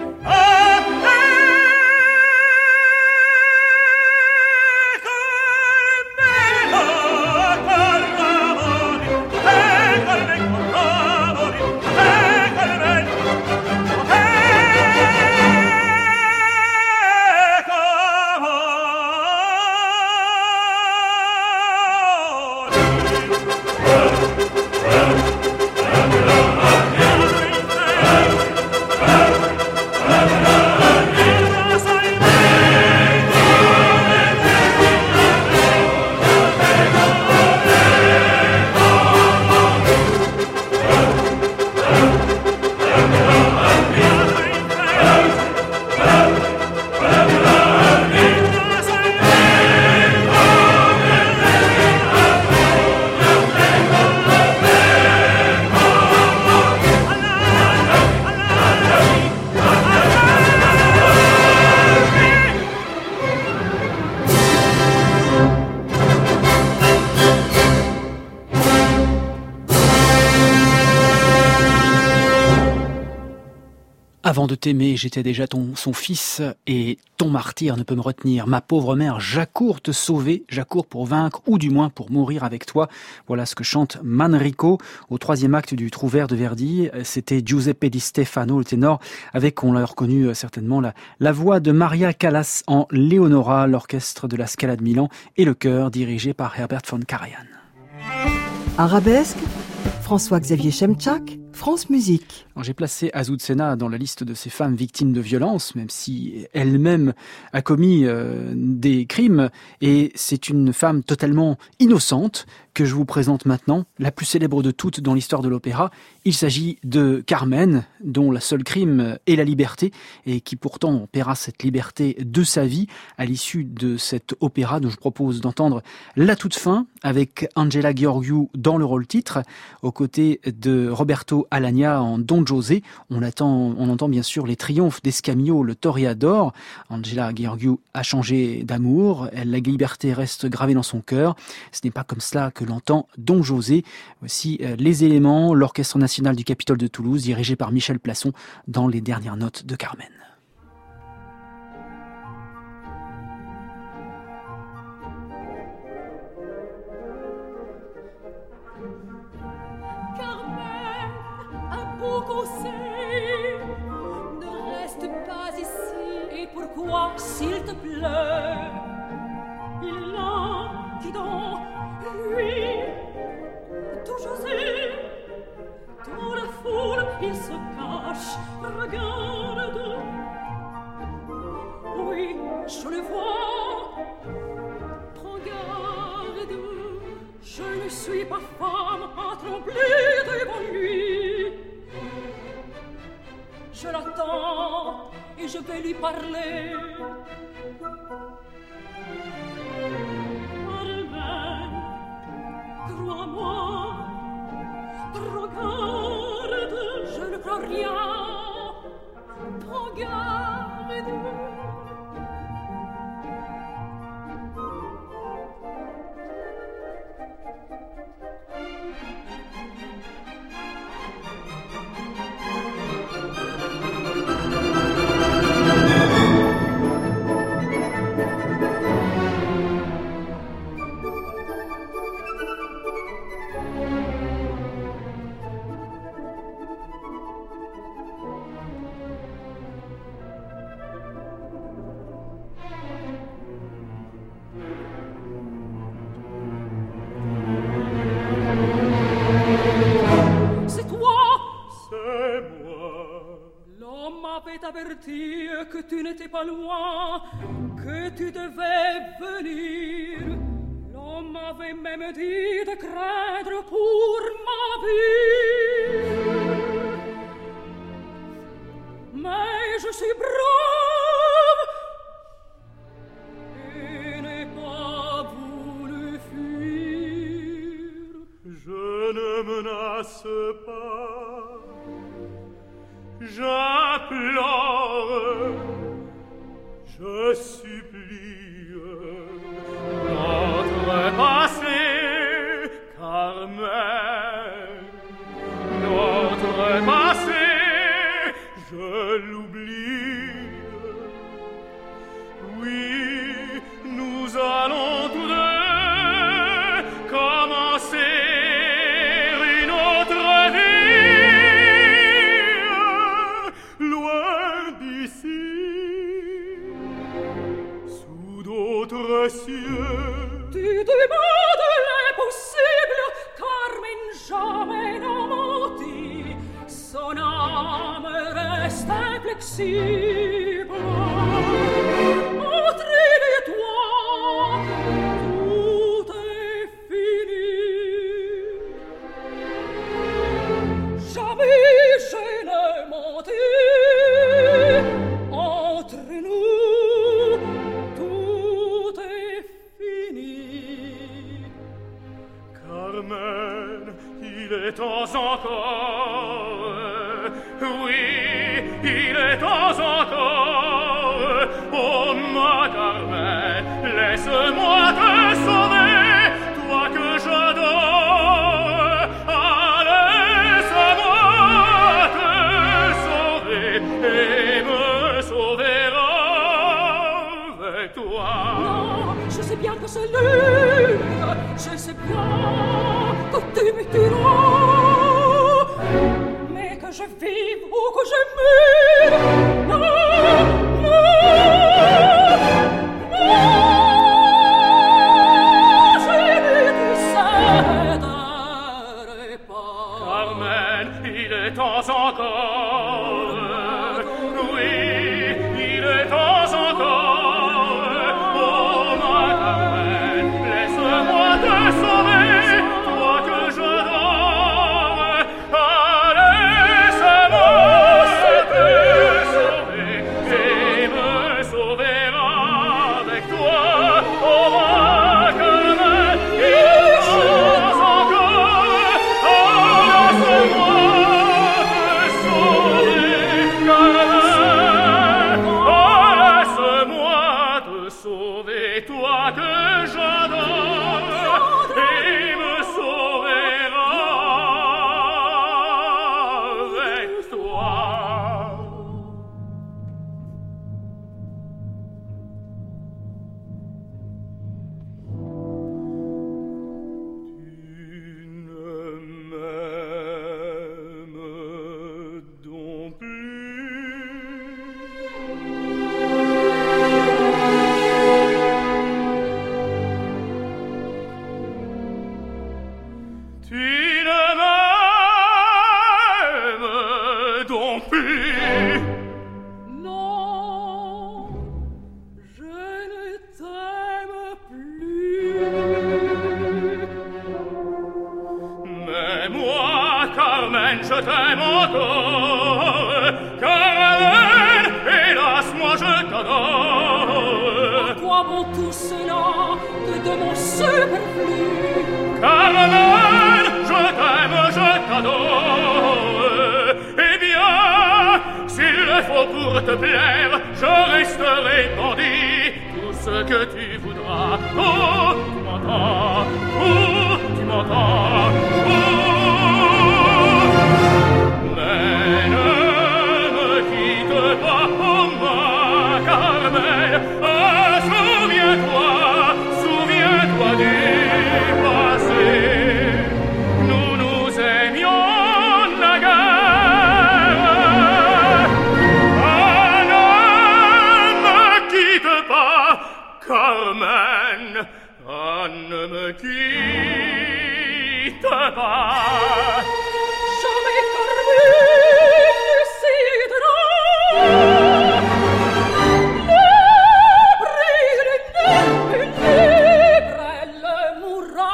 Speaker 2: Avant de t'aimer, j'étais déjà son fils, et ton martyr ne peut me retenir. Ma pauvre mère, j'accours te sauver, j'accours pour vaincre, ou du moins pour mourir avec toi. Voilà ce que chante Manrico au 3e acte du Trouvère de Verdi. C'était Giuseppe Di Stefano, le ténor, avec, on l'a reconnu certainement, la voix de Maria Callas en Leonora, l'orchestre de la Scala de Milan, et le chœur dirigé par Herbert von Karajan.
Speaker 4: Arabesque, François-Xavier Chemchak, France Musique.
Speaker 2: Alors, j'ai placé Azucena dans la liste de ces femmes victimes de violences, même si elle-même a commis des crimes, et c'est une femme totalement innocente que je vous présente maintenant, la plus célèbre de toutes dans l'histoire de l'opéra. Il s'agit de Carmen, dont le seul crime est la liberté, et qui pourtant paiera cette liberté de sa vie à l'issue de cet opéra dont je propose d'entendre la toute fin, avec Angela Gheorghiu dans le rôle titre, aux côtés de Roberto Alagna en Don José. On entend bien sûr les triomphes d'Escamillo, le toréador. Angela Gheorghiu a changé d'amour, la liberté reste gravée dans son cœur. Ce n'est pas comme cela que l'entend Don José. Voici les éléments, l'Orchestre national du Capitole de Toulouse, dirigé par Michel Plasson, dans les dernières notes de Carmen.
Speaker 7: Ne reste pas ici. Et pourquoi, s'il te plaît? Il est là qui dans lui, tout José, dans la foule, il se cache. Regarde, oui, je le vois. Prends garde, je ne suis pas femme à trembler devant lui. Je l'attends et je vais lui parler. Carmen, crois-moi, regarde, je ne crois rien. Prends garde. Averti que tu n'étais pas loin, que tu devais venir. L'homme m'avait même dit de craindre pour ma vie. Mais je suis brave et n'ai pas voulu fuir. Je ne menace pas, j'implore, je supplie. Notre passé si blanc. Entrer les toits, tout est fini. Jamais je ne menti. Entre nous, tout est fini.
Speaker 5: Carmen, il est temps encore. Oui, il est temps encore. Oh, ma Carmen, laisse-moi te sauver, toi que j'adore. Ah, laisse-moi te sauver et me sauver avec toi.
Speaker 7: Non, je sais bien que c'est lui. Je sais bien que tu me tueras. Mais que je vive ou que je meure, non, non, non, je ne céderai pas.
Speaker 5: Carmen, il est temps encore. Oui, il est temps encore. Oh, ma Carmen, laisse-moi te sauver, toi que j'adore. Ah, laisse-moi te sauver et me sauver avec toi. Oh, ma Carmen, il est temps encore. Ah, laisse-moi te sauver, Carmen. Oh, laisse-moi te sauver, toi que j'adore, et me sauver avec toi. Tu ne m'aimes donc plus. Tu ne m'aimes donc plus.
Speaker 7: Non, je ne t'aime plus.
Speaker 5: Mais moi, Carmen, je t'aime encore. Carmen, hélas, moi je t'adore.
Speaker 7: À quoi bon tout cela que de mon superflu?
Speaker 5: Carmen, je t'aime, je t'adore. Eh bien, s'il le faut pour te plaire, je resterai bandit. Tout ce que tu voudras. Oh, tu m'entends? Oh, tu m'entends? Oh, mais ne me quitte pas, oh, ma Carmen. Ah, souviens-toi, souviens-toi du passé. Nous nous aimions naguère. Ah, ne me quitte pas, Carmen. Ah, ne me quitte pas.
Speaker 7: Jamais Carmen ne cédera. Libre, elle mourra.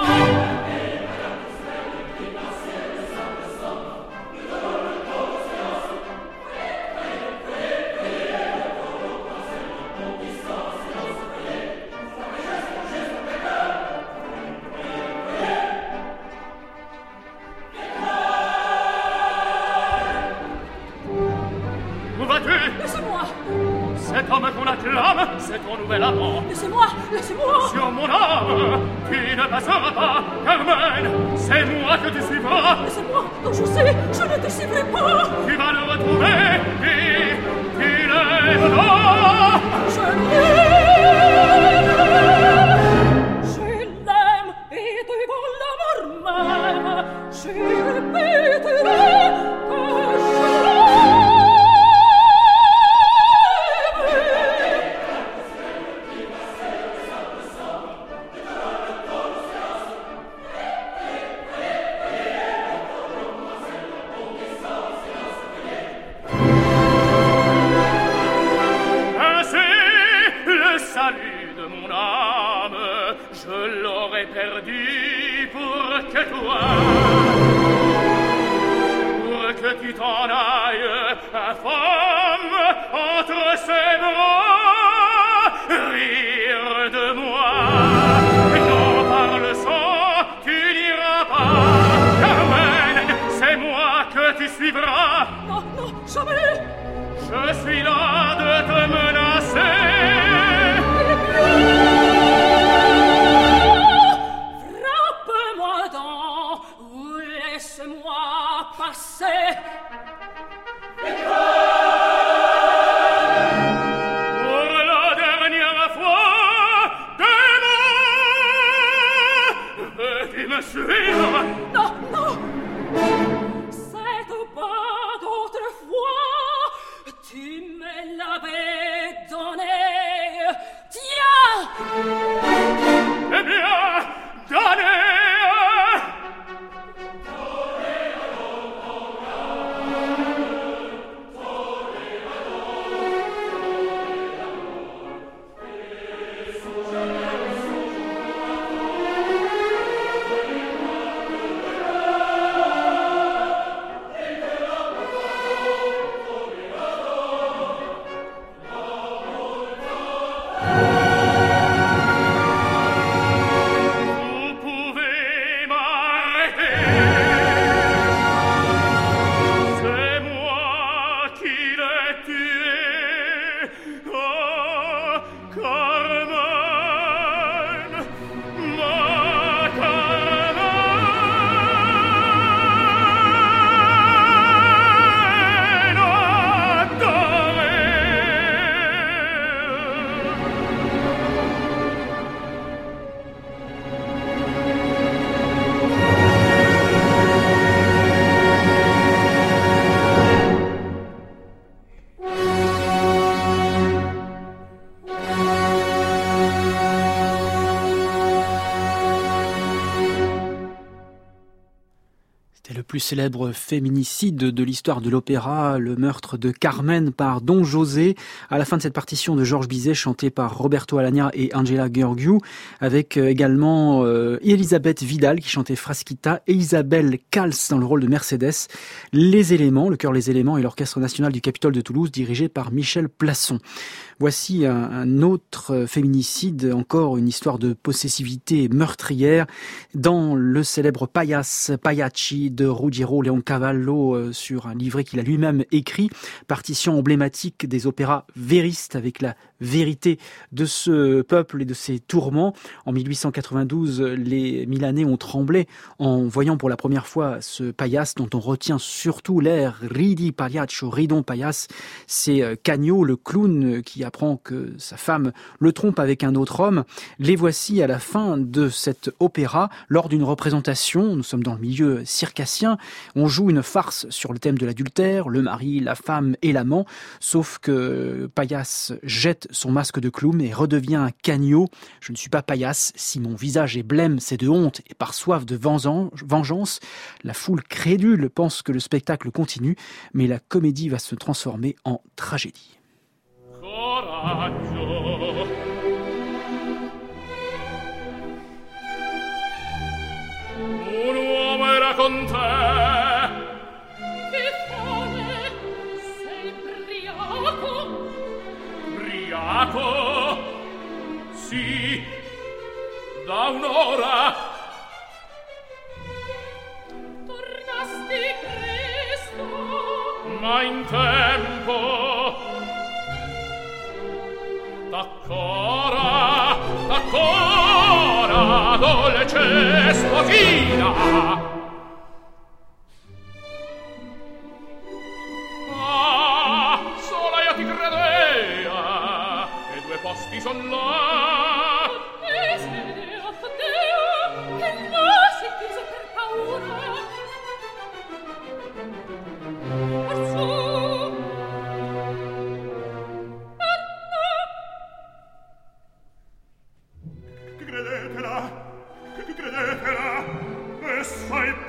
Speaker 5: Où vas-tu?
Speaker 7: Laissez-moi,
Speaker 5: Cet homme qu'on acclame, c'est ton nouvel amant.
Speaker 7: laissez-moi, laissez-moi.
Speaker 5: Sur mon âme, tu ne passeras pas, Carmen. C'est moi que tu suivras.
Speaker 7: Laissez-moi, quand je sais, je ne te suivrai pas.
Speaker 5: Tu vas le retrouver et tu l'aimeras.
Speaker 7: Je l'aime. Je l'aime et devant l'amour même, je répéterai que je l'aime.
Speaker 3: que toi, pour que tu t'en ailles, femme, entre ses bras, rire de moi. Non, par le sang, tu n'iras pas. Carmen, c'est moi que tu suivras.
Speaker 7: Non, non, jamais.
Speaker 3: Je suis là de te menacer.
Speaker 7: Frappe-moi donc, ou laisse-moi passer.
Speaker 3: Pour la dernière fois, demain, veux-tu me suivre?
Speaker 7: Non, non. C'est pas d'autrefois. Tu me l'avais donné. Tiens!
Speaker 3: Eh bien, donnez!
Speaker 2: Plus célèbre féminicide de l'histoire de l'opéra, le meurtre de Carmen par Don José, à la fin de cette partition de Georges Bizet, chantée par Roberto Alagna et Angela Gheorghiu, avec également Elisabeth Vidal qui chantait Frasquita et Isabelle Cals dans le rôle de Mercedes. Les éléments, le chœur Les Éléments et l'Orchestre National du Capitole de Toulouse, dirigé par Michel Plasson. Voici un autre féminicide, encore une histoire de possessivité meurtrière, dans le célèbre Paias Pagliacci de Ruggiero Leoncavallo, sur un livret qu'il a lui-même écrit, partition emblématique des opéras véristes, avec la vérité de ce peuple et de ses tourments. En 1892, les Milanais ont tremblé en voyant pour la première fois ce Paias, dont on retient surtout l'air Ridi Pagliaccio, Ridon Paias. C'est Cagno, le clown, qui apprend que sa femme le trompe avec un autre homme. Les voici à la fin de cet opéra, lors d'une représentation. Nous sommes dans le milieu circassien. On joue une farce sur le thème de l'adultère, le mari, la femme et l'amant, sauf que Paias jette son masque de clown et redevient un Cagno. Je ne suis pas Paias, si mon visage est blême, c'est de honte et par soif de vengeance. La foule crédule pense que le spectacle continue, mais la comédie va se transformer en tragédie.
Speaker 3: Coraggio. Un uomo era con te.
Speaker 7: Che fare? Sei briaco?
Speaker 3: Briaco? Sì, da un'ora.
Speaker 7: Tornasti presto?
Speaker 3: Ma in tempo. D'accora, d'accora, dolce sposina. Ah, sola io ti credea, e due posti son là.
Speaker 7: Oddio, che no si chiuse per paura. Orsù.
Speaker 3: Credetela, essa è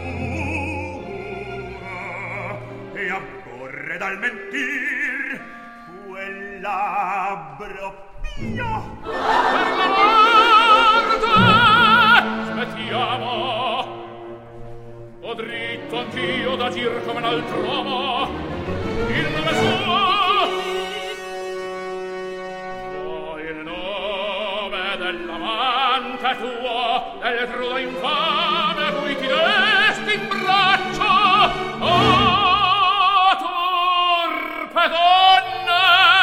Speaker 3: pura, e abborre dal mentir quel labbro mio. Per la morte smettiamo. Ho dritto anch'io d'agir come un altro uomo. Il nome suo, il nome dell'amante tuo, del crudo infame a cui ti desti in braccio. Oh, torpe donna!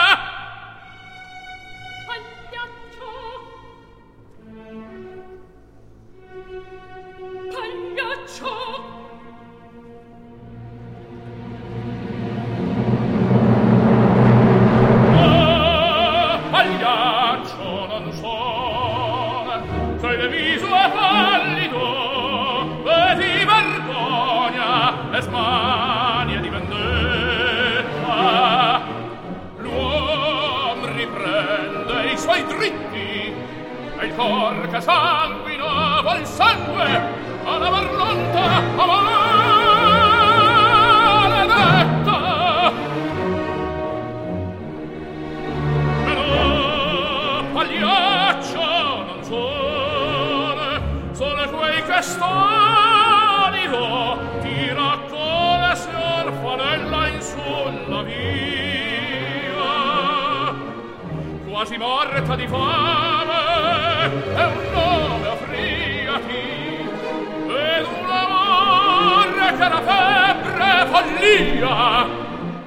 Speaker 3: Pagliaccio non so, sei de viso e pallido, e di vergogna e smania di vendetta. L'uom riprende i suoi dritti, e il cor che sanguina vuol sangue, alla marlonta, a maledetta. Pagliaccio non sono quei che stonido ti raccoglie se orfanella in sulla via, quasi morta di fame, e un nome offriati, ed un amore che era febbre follia.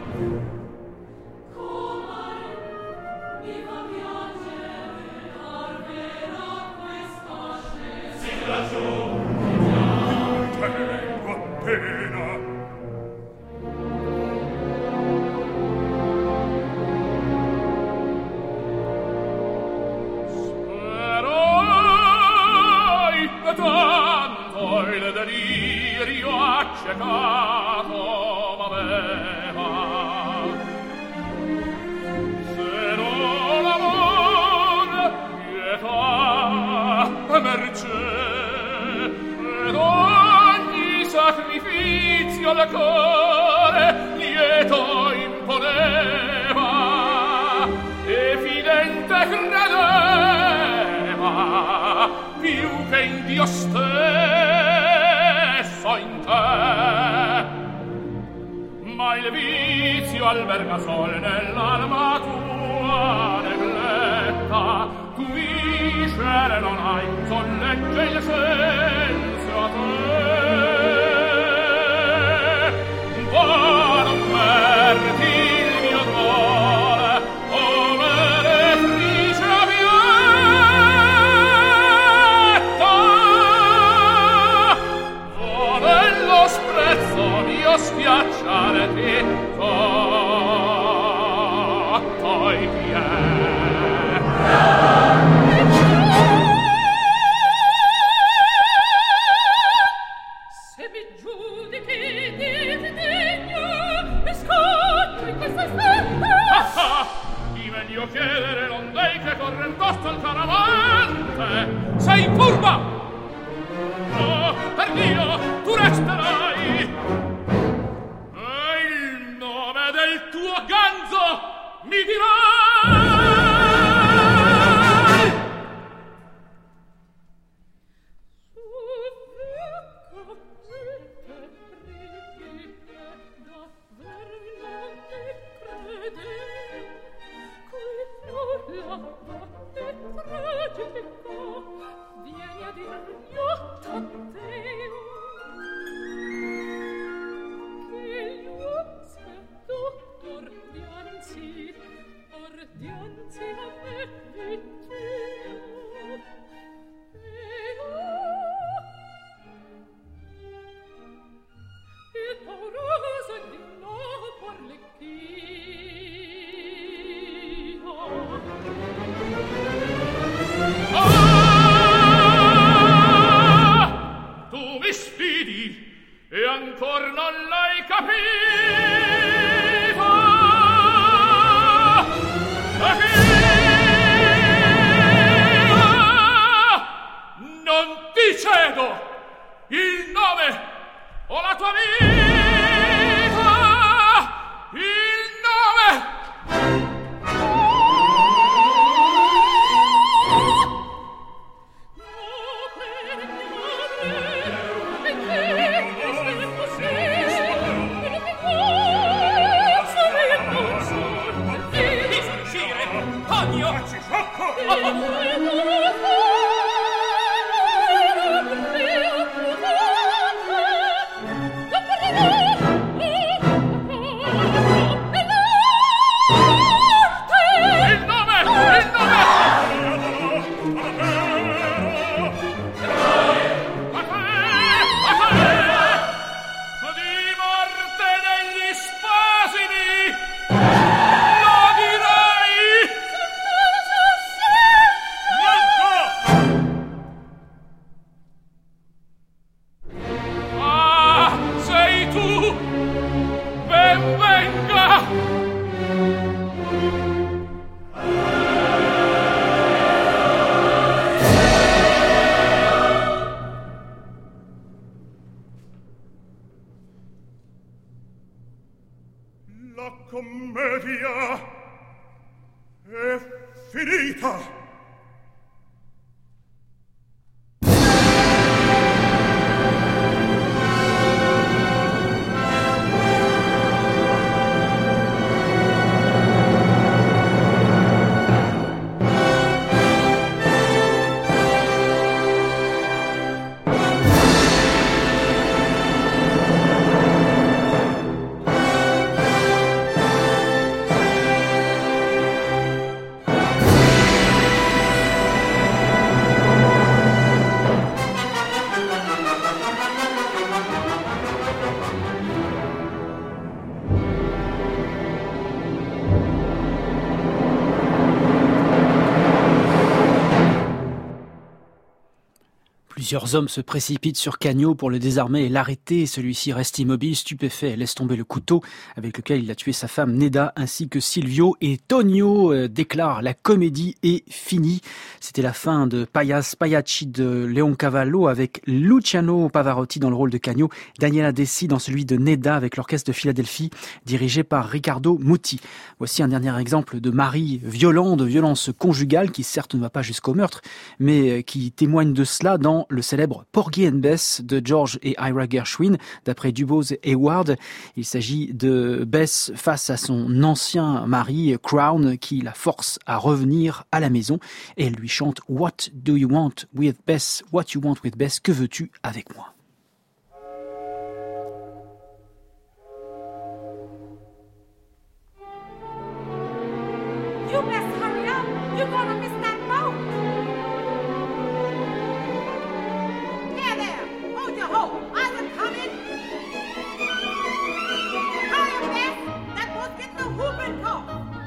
Speaker 3: Tanto il delirio accecato m'aveva, se non amore, pietà e mercé, ed ogni sacrificio al cuore lieto imponeva, e fidente credeva più che in Dio stesso in te. Ma il vizio alberga sol nell'alma tua negletta, tu viscere non hai, sollegge il senso a te. Va non perdi il mio cuore, o meretrice mio spiacciare te sotto i piedi.
Speaker 7: Se mi giudichi degno, mi scotto in questa stella.
Speaker 3: Di meglio chiedere non dei che corre tosto al caravante. Sei furba! No, per Dio, tu resterai. Del tuo ganzo mi dirai.
Speaker 7: Vieni a dir io t'atteo che l'uomo ordianzi a me viteo, e pauroso di no porlecchino.
Speaker 3: Tu mi sfidi e ancor non l'hai capito. Non ti cedo il nome o la tua vita, il nome. La commedia è finita.
Speaker 2: Plusieurs hommes se précipitent sur Cagno pour le désarmer et l'arrêter. Celui-ci reste immobile, stupéfait, et laisse tomber le couteau avec lequel il a tué sa femme Neda ainsi que Silvio. Et Tonio déclare la comédie est finie. C'était la fin de Paias Pagliacci de Leoncavallo avec Luciano Pavarotti dans le rôle de Cagno, Daniela Dessi dans celui de Neda avec l'orchestre de Philadelphie dirigé par Riccardo Muti. Voici un dernier exemple de mari violent, de violence conjugale qui certes ne va pas jusqu'au meurtre, mais qui témoigne de cela dans le célèbre Porgy and Bess de George et Ira Gershwin, d'après Dubose et Hayward. Il s'agit de Bess face à son ancien mari, Crown, qui la force à revenir à la maison. Et elle lui chante « What do you want with Bess? What you want with Bess? Que veux-tu avec moi ?»
Speaker 7: You best hurry up. You're gonna miss that boat. Yeah, there. Hold your hoe. I'm coming. Hurry up, Bess. That boat's getting a whooping cough.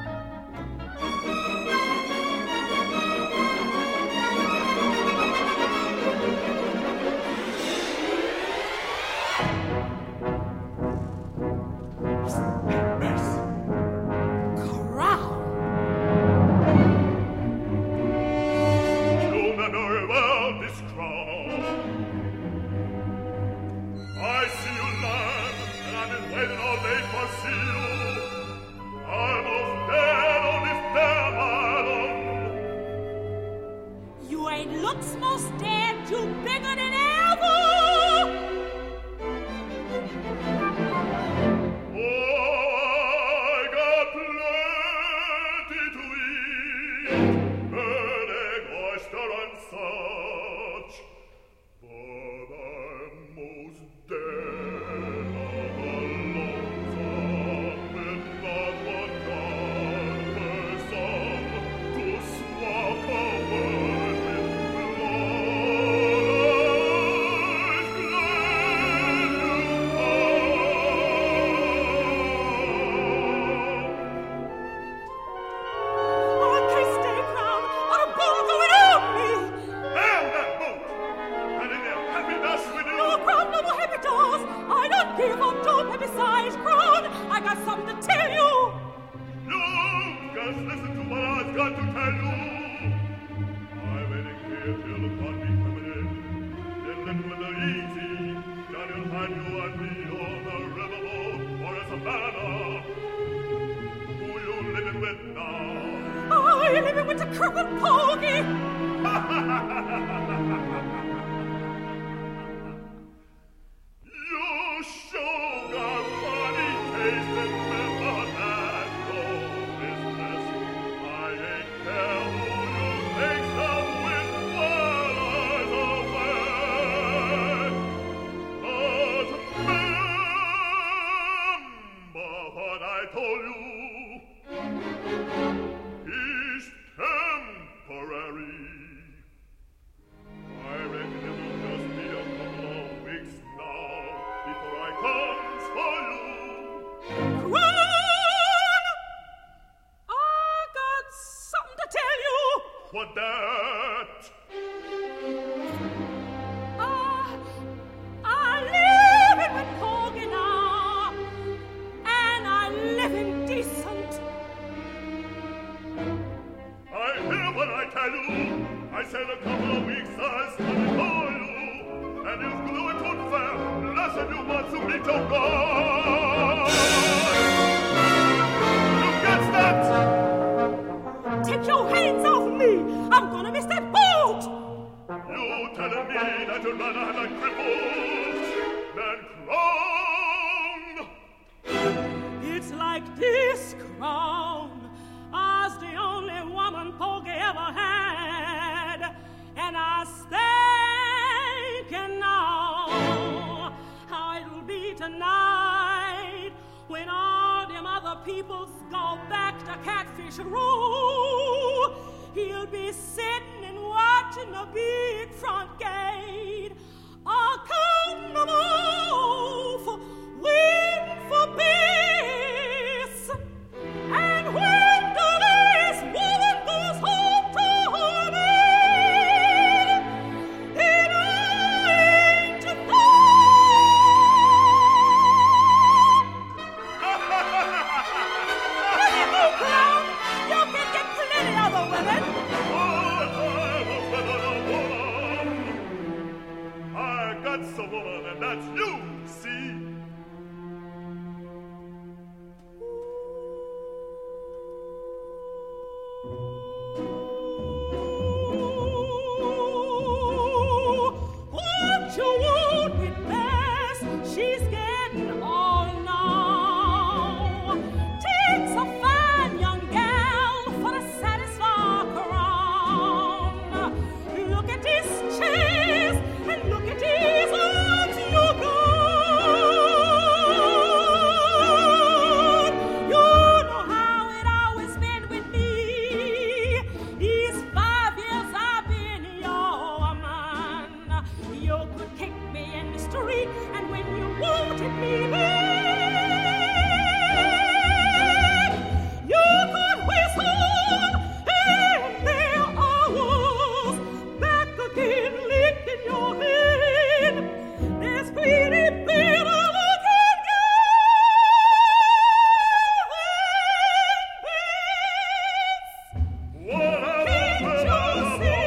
Speaker 7: You ain't looks most dead, you bigger than ever.
Speaker 3: I got plenty to eat, and egg, oyster, and such, but I'm most dead of the lonesome, with not one person to swap a word with blood.
Speaker 7: I can't stay, Crown. On a boat going over me.
Speaker 3: Hail that boat! And in their happiness with you!
Speaker 7: No, Crown, no more happy dolls. I don't give up, don't have besides, Crown. I got something to tell you.
Speaker 3: You just listen to what I've got to tell you. I'm waiting here till the sun be coming in. Then let with the easy, Daniel had you and me on the riverboat or a Savannah. Who you living with now?
Speaker 7: Oh, you're living with the crippled Porgy.
Speaker 3: You sure got funny taste in never had no business. I ain't care who you think some with while I'm away. But remember what I told you. It's temporary. I reckon it'll just be a couple of weeks now before I comes for you.
Speaker 7: Crown! I got something to tell you.
Speaker 3: What that?
Speaker 7: I live in with Porgy now, and I live in decent.
Speaker 3: I hear what I tell you. I said a couple of weeks I's coming for you. And if glue it would fair, less than you want to meet your God.
Speaker 7: It's like this crown as the only woman Porgy ever had, and I was thinking now how it'll be tonight when all them other peoples go back to Catfish Row. He'll be sitting and watching the big front gate, all counting them off, waiting for peace. And when the last woman goes home to her bed, it ain't to clown. You can get plenty other women.
Speaker 3: I got some woman, and that's you, see?
Speaker 7: What you want with Bess? She's getting old now. Takes a fine young gal for to satisfy crown. Look at his chest and look at his arms, you God. You know how it always been with me. These 5 years I've been your man. You could kick me in the street, and when you wanted me back, you could whistle, and there I was, back again, licking your hand. There's pretty better looking girl than Bess.
Speaker 3: What
Speaker 7: Can't you see?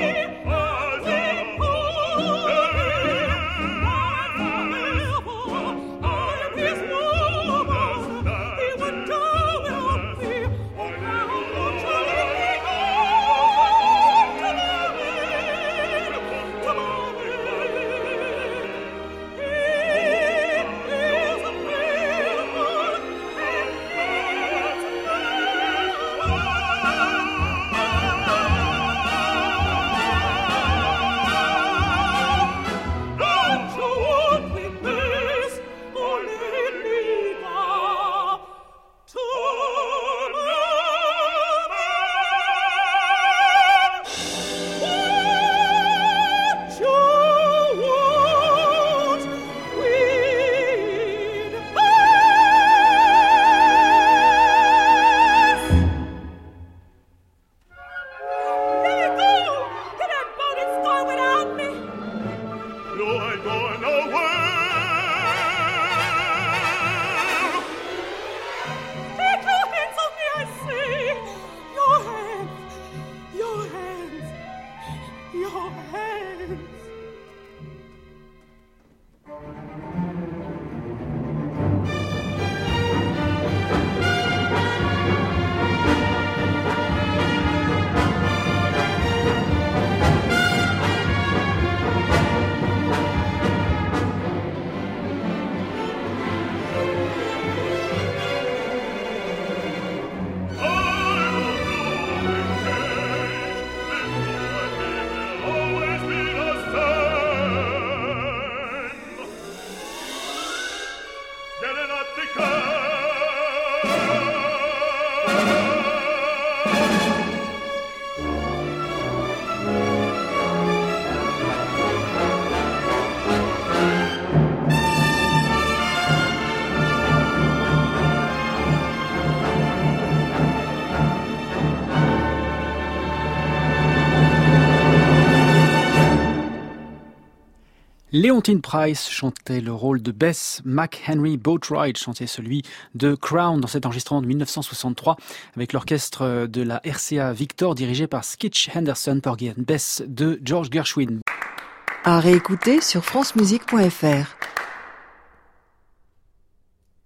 Speaker 2: Leontine Price chantait le rôle de Bess, McHenry Boatwright chantait celui de Crown dans cet enregistrement de 1963 avec l'orchestre de la RCA Victor dirigé par Skitch Henderson, Porgy and Bess de George Gershwin.
Speaker 4: À réécouter sur francemusique.fr.